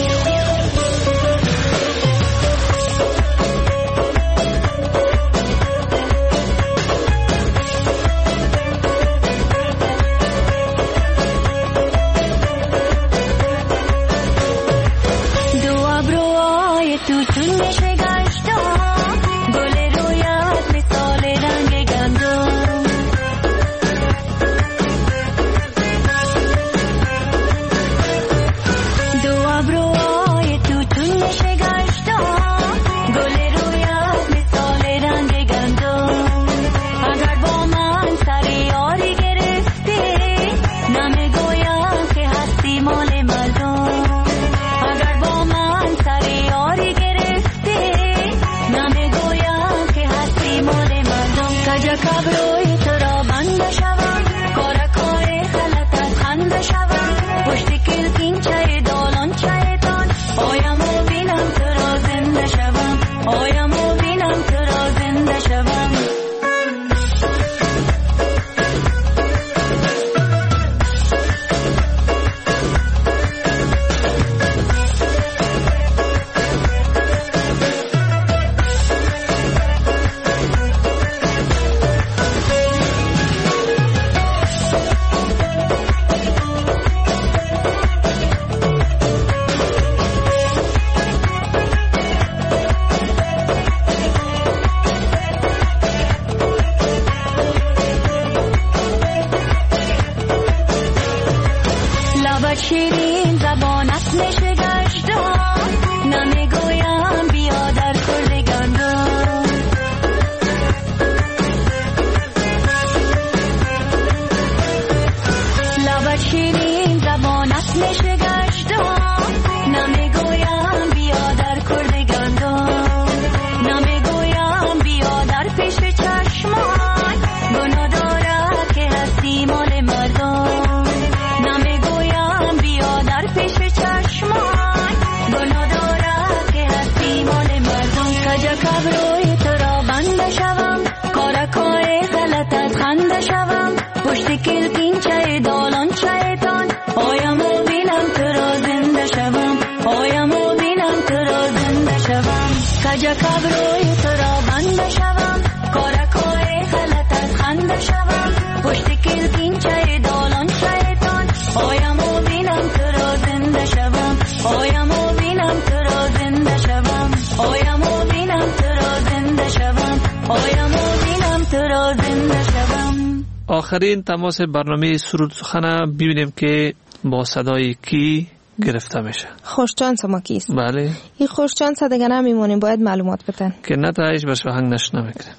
S9: آخرین تماس برنامه سرود سخن ببینیم که با صدای کی گرفته میشه.
S10: خوشچانس ما کیست؟
S9: بله.
S10: این خوشچانس دیگه نمیمونیم، باید معلومات بدن
S9: که نه تا هیچ بشه هنگ نشنه میکنه.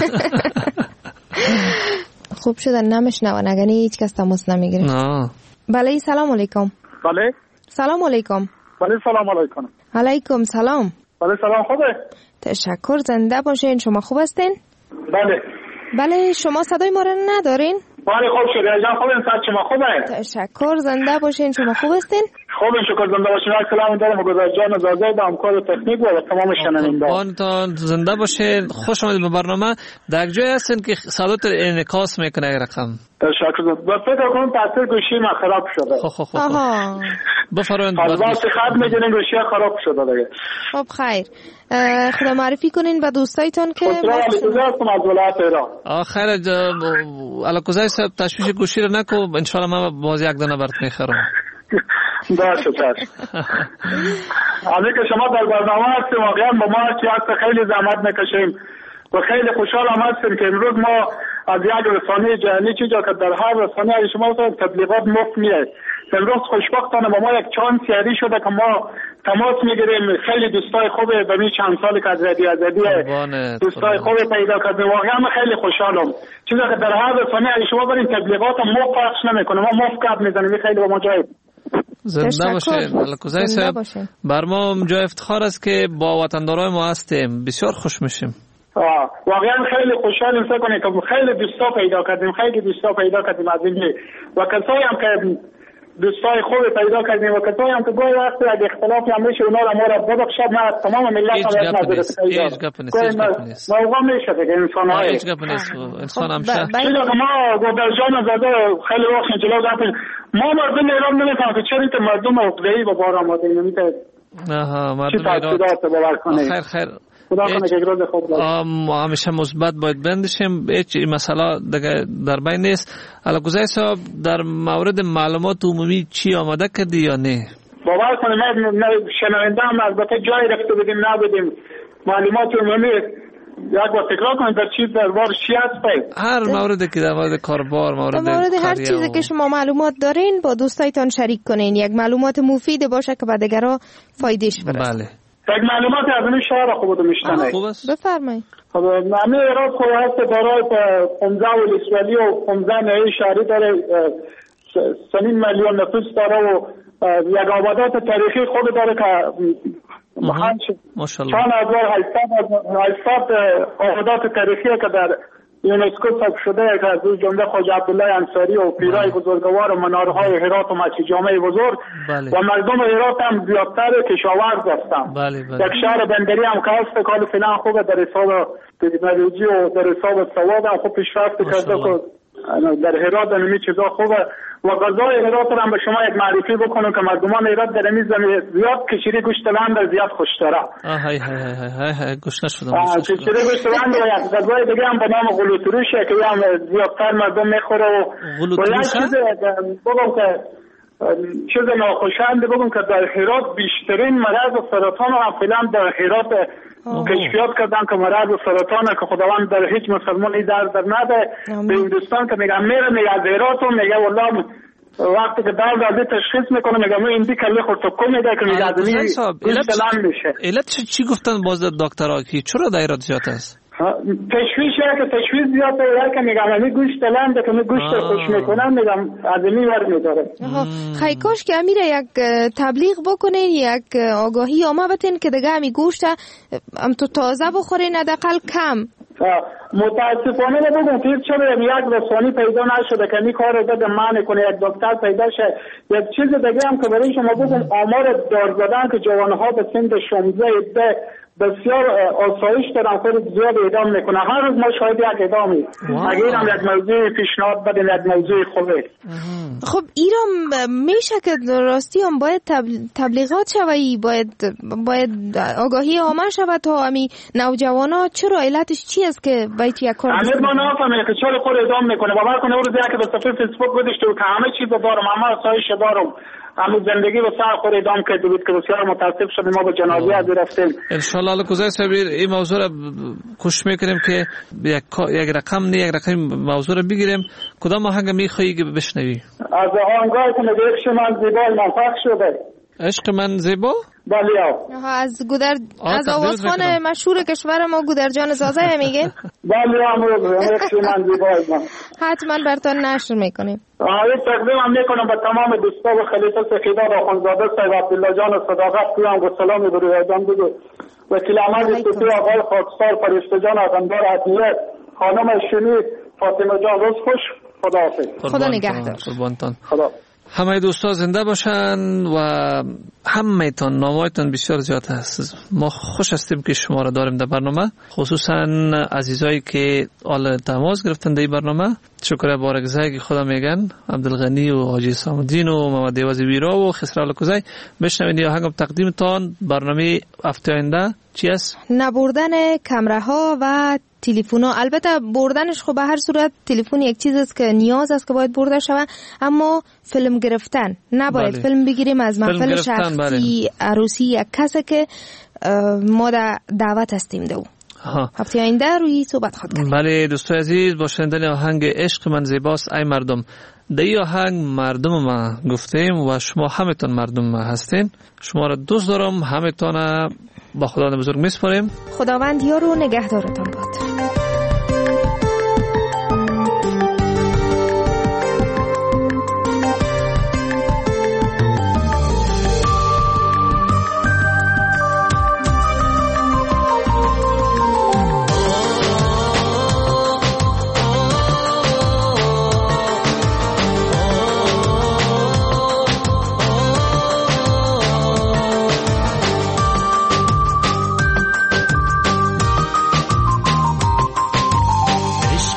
S10: خوب شده نمیشنون اگر هیچ کس تماس نمیگیره.
S9: نه.
S10: بله سلام علیکم.
S13: بله.
S10: سلام علیکم.
S13: بله سلام علیکم.
S10: علیکم سلام.
S13: بله سلام خوبه؟
S10: تشکر، زنده باشین. شما خوب هستین؟
S13: بله.
S10: بله شما صدای ما رو ندارین؟
S13: بله خوب شده جان. خوبین صد شما خوبه؟
S10: تشکر، زنده باشین. شما خوب هستین؟
S13: خوبین شکر، زنده باشین. سلام دارم گذار جان زاده و همکار تکنیک و تمام شنوندگان.
S9: قربانتان زنده باشین. خوش آمدید به برنامه. در جای هستین که صدات انعکاس میکنه رقم.
S13: تشکر. با فکر کنم تاثیر گوشی ما خراب شده.
S9: خب بفرمایید.
S13: وقتی خط میگیرین گوشی خراب شده دیگه.
S10: خب خیر. خدا معرفی کنین به دوستایتون که
S9: خیر علاکوزای صاحب تشویش گوشی رو نکو، انشاءالله من باز یک دانه برات میخرم.
S13: باشه همین که شما در برنامه هستیم واقعا با ما که خیلی زحمت میکشیم و خیلی خوشحال هم هستیم که امروز ما از یک رسانه جهانی چیزا که در هر رسانه شما تبلیغات مفت میاد. امروز خوشبختانه با ما یک چانس یاری شده که ما تماس میگیریم. خیلی دوستای خوبه به می چند سالی که از رادیو آزادی دوستای خوبه پیدا کردیم. واقعا من خیلی خوشحالم چیزا که در هر رسانه شما برین تبلیغات مفت پخش نمیکنه، ما مفت کار میزنیم. خیلی با ما جای
S9: زنده باشین. الکوزای صاحب بر ما جای افتخار است که با وطندارای ما هستیم. بسیار خوش میشیم.
S13: واقعا خیلی خوشحالیم فکر کنید که خیلی دوستا پیدا کردیم از این و کسایی هم که دوستای خوب پیدا کردیم و کسایی هم که گاهی وقتی از اختلافی هم میشه اونا را ما را ببخشد. من از تمام ملت هم از نظرت موقع میشه که انسان‌های
S9: انسان هم شه
S13: چیزا که ما گودرجان زده خیلی وقت جلو گفتیم ما مردم ایران نمیفهم که چرا که مردم عقده‌ای به بار آماده نمیده
S9: مردم ایران خیر ما همیشه مثبت باید بندشیم. هیچ مسئله در بین نیست. علاقوزای صاحب در مورد معلومات عمومی چی آماده کردی یا نه؟
S13: باور کنید ما شنونده هم البته جای رفته بدیم نبودیم معلومات عمومی یک بار تکرار کنید در چیز در بار چی هست
S9: هر موردی که در مورد کاربار
S10: مورد هر چیزی که شما معلومات دارین با دوستایتان شریک کنین. یک معلومات مفید باشه که به دیگران فایدهش برسه.
S9: بله.
S13: یک معلومات از این شهر خود میشتنه.
S9: خوب است.
S10: بفرمایید.
S13: خب نامی ایراد کوی هست برای 15 ولسوالی و 15 نهی شهری داره 3 میلیون نفوس داره و یک آبادات تاریخی خود داره که
S9: ماشاءالله
S13: 4800 آبادات تاریخی که در یونسکو ثبت شده که از جمله خواجه عبدالله انصاری و پیرای بزرگوار و منارهای هرات و مسجد جامع بزرگ و مردم هرات هم زیادتر کشاورز هستند. یک شهر بندری هم که هست کال فعلا خوبه در حساب تکنولوژی و در حساب سواد هم خوب پیشرفت کرده که در هرات همین چیزا خوبه و غذای هرات هم به شما یک معرفی بکنم که مردمان هرات در این زمین زیاد کشری گوشت لند زیاد خوشتره.
S9: های گوش نشدم.
S13: کشری گوشت لند و یک غذای دیگه هم به نام غلوتروشه که هم زیادتر مردم میخوره و یک چیز بگم که چیز ناخوشایند بگم که در هرات بیشترین مرض سرطان هم فعلا در هرات کشفیات کردن که مرض سرطانه که خداوند در هیچ مسلمانی در نده. به هندوستان که میگم میگه از هرات و میگه والله وقتی که در دازی تشخیص میکنه میگه من این دی کلی خورتوکو میده که میگه از این گوشت میشه.
S9: علت چی گفتن باز دکترها که چرا در هرات زیاد است؟
S13: تشویش زیاده که میگم همین گوشت لنده که می گوشت خوش میکنم میگم از این ور میداره.
S10: خیلی کاش که امیره یک تبلیغ بکنین یک آگاهی آمه بتین که دیگه همی گوشت هم تو تازه بخورین حداقل کم.
S13: متاسفانه بگم که چرا یک رسانی پیدا نشده که این کار رو بده معنی کنه یک دکتر پیدا شه. یک چیز دیگه هم که برای شما بگم آمار دار زدن که جوانها به سن 16 بسیار آسایش دارن خیلی زیاد اعدام میکنه. هر روز ما شاهد یک اعدامی. اگر هم یک موضوع پیشنهاد بدیم یک موضوع خوبه.
S10: خب ایران میشه که راستی هم باید تبلیغات شوی باید آگاهی عامه شود تا همی نوجوانا چرا علتش چی است که باید یک کار
S13: بکنه؟ ما نفهمیم که چرا خود اعدام میکنه. باور کنه اون روز که به صفحه فیسبوک گذاشته که همه چیز دارم همه آسایش دارم همه زندگی و سر خود اعدام کرده بود که بسیار متاسف شدیم. ما به جنازه از رفتیم.
S9: انشالله الکوزای سبیر این موضوع را کوشش میکنیم که یک رقم نه یک رقم موضوع را بگیریم. کدام آهنگ میخوایی که بشنوی؟
S13: از آهنگایی که میگه عشق من زیبا موفق شده.
S9: عشق من زیبا؟
S13: بله.
S10: از آوازخوان مشهور کشور ما گودرجان زازه میگه؟
S13: بله امروز عشق من زیبا.
S10: حتما براتون نشر میکنیم.
S13: تقدیم هم میکنم به تمام دوستا و خلیفه سفیداد آخوندزاده صاحب عبدالله جان صداقت کویم و سلامی بروی جان بگو وکیل احمد صوفی آقای خاکسار فرشته جان آقندار عطیه خانم شمی فاطمه جان روز خوش. خداحافظ.
S10: خدا نگهدار.
S13: خدا.
S9: همه دوستا زنده باشن و همه تان نامایتان بسیار زیاد هست. ما خوش هستیم که شما را داریم در برنامه، خصوصا عزیزایی که آل تماس گرفتن در برنامه. شکر بارگزایی که خدا میگن عبدالغنی و حاجی سامدین و محمد دیوازی ویرا و خسرو الکوزای. بشنوید یا هنگام تقدیمتان برنامه هفته آینده چی است؟
S10: نبردن کمره ها و تلفن ها. البته بردنش خب به هر صورت تلفن یک چیز است که نیاز است که باید برده شود، اما فیلم گرفتن نباید. فیلم بگیریم از محفل شخصی عروسی یک کسی که ما دعوت هستیم دو هفته آینده روی صحبت خود کنیم.
S9: بله دوستای عزیز، با شنیدن آهنگ عشق من زیباست ای مردم. در این آهنگ مردم ما گفتیم و شما همتون مردم ما هستین. شما را دوست دارم، همتون با خداوند بزرگ میسپاریم.
S10: خداوند یار و نگهدارتان باد.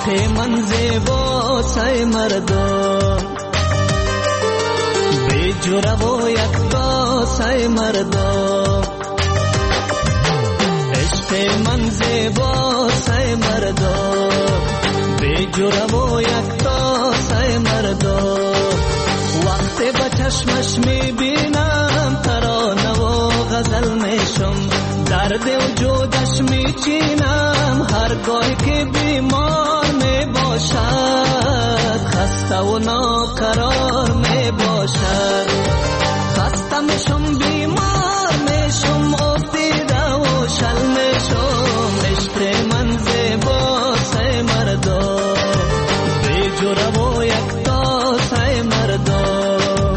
S17: عشق من زیبا سای مردم بی جوره و یک تا سای مردم عشق من زیبا سای مردم بی جوره و یک تا سای مردم وقتی با چشمش میبینم ترانه و غزل میشم درد وجودش میچینم هرگاه که بیمار میباشد خسته و ناقرار میباشد خسته میشم بیمار میشم افتیده و شل میشم عشق من زیبا سای مردم بی جوره و یک تا سای مردم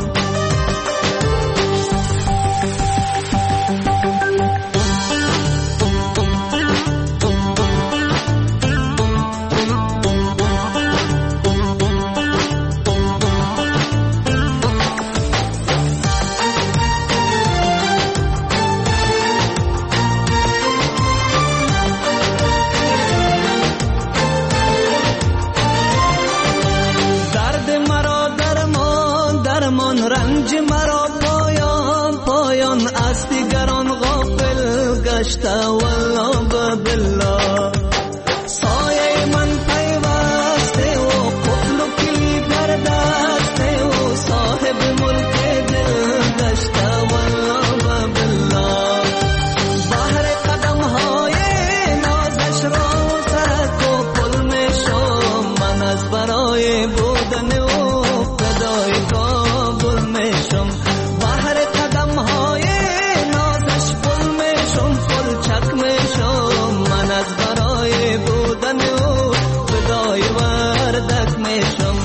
S17: رنج مرا پایان پایان از دیگران غافل گشته والله بالله سایه من پیوسته و قفل و کلی در دسته و صاحب ملک دل گشته والله بالله بحر قدم های نازش را سرک و پل میشم من از برای بودن و فدای کابل میشم بحر قدم های نازش پل میشم پل چک میشم من از برای بودن و فدای وردک میشم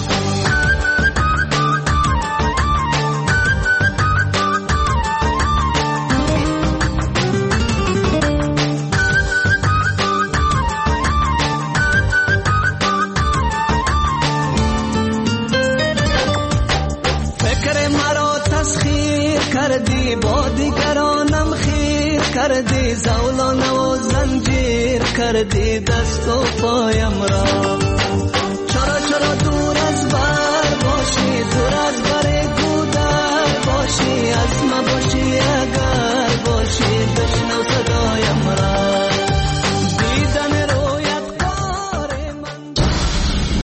S17: کردی با دیگرانم خیر کردی زولان و زنجیر کردی دست و پایم را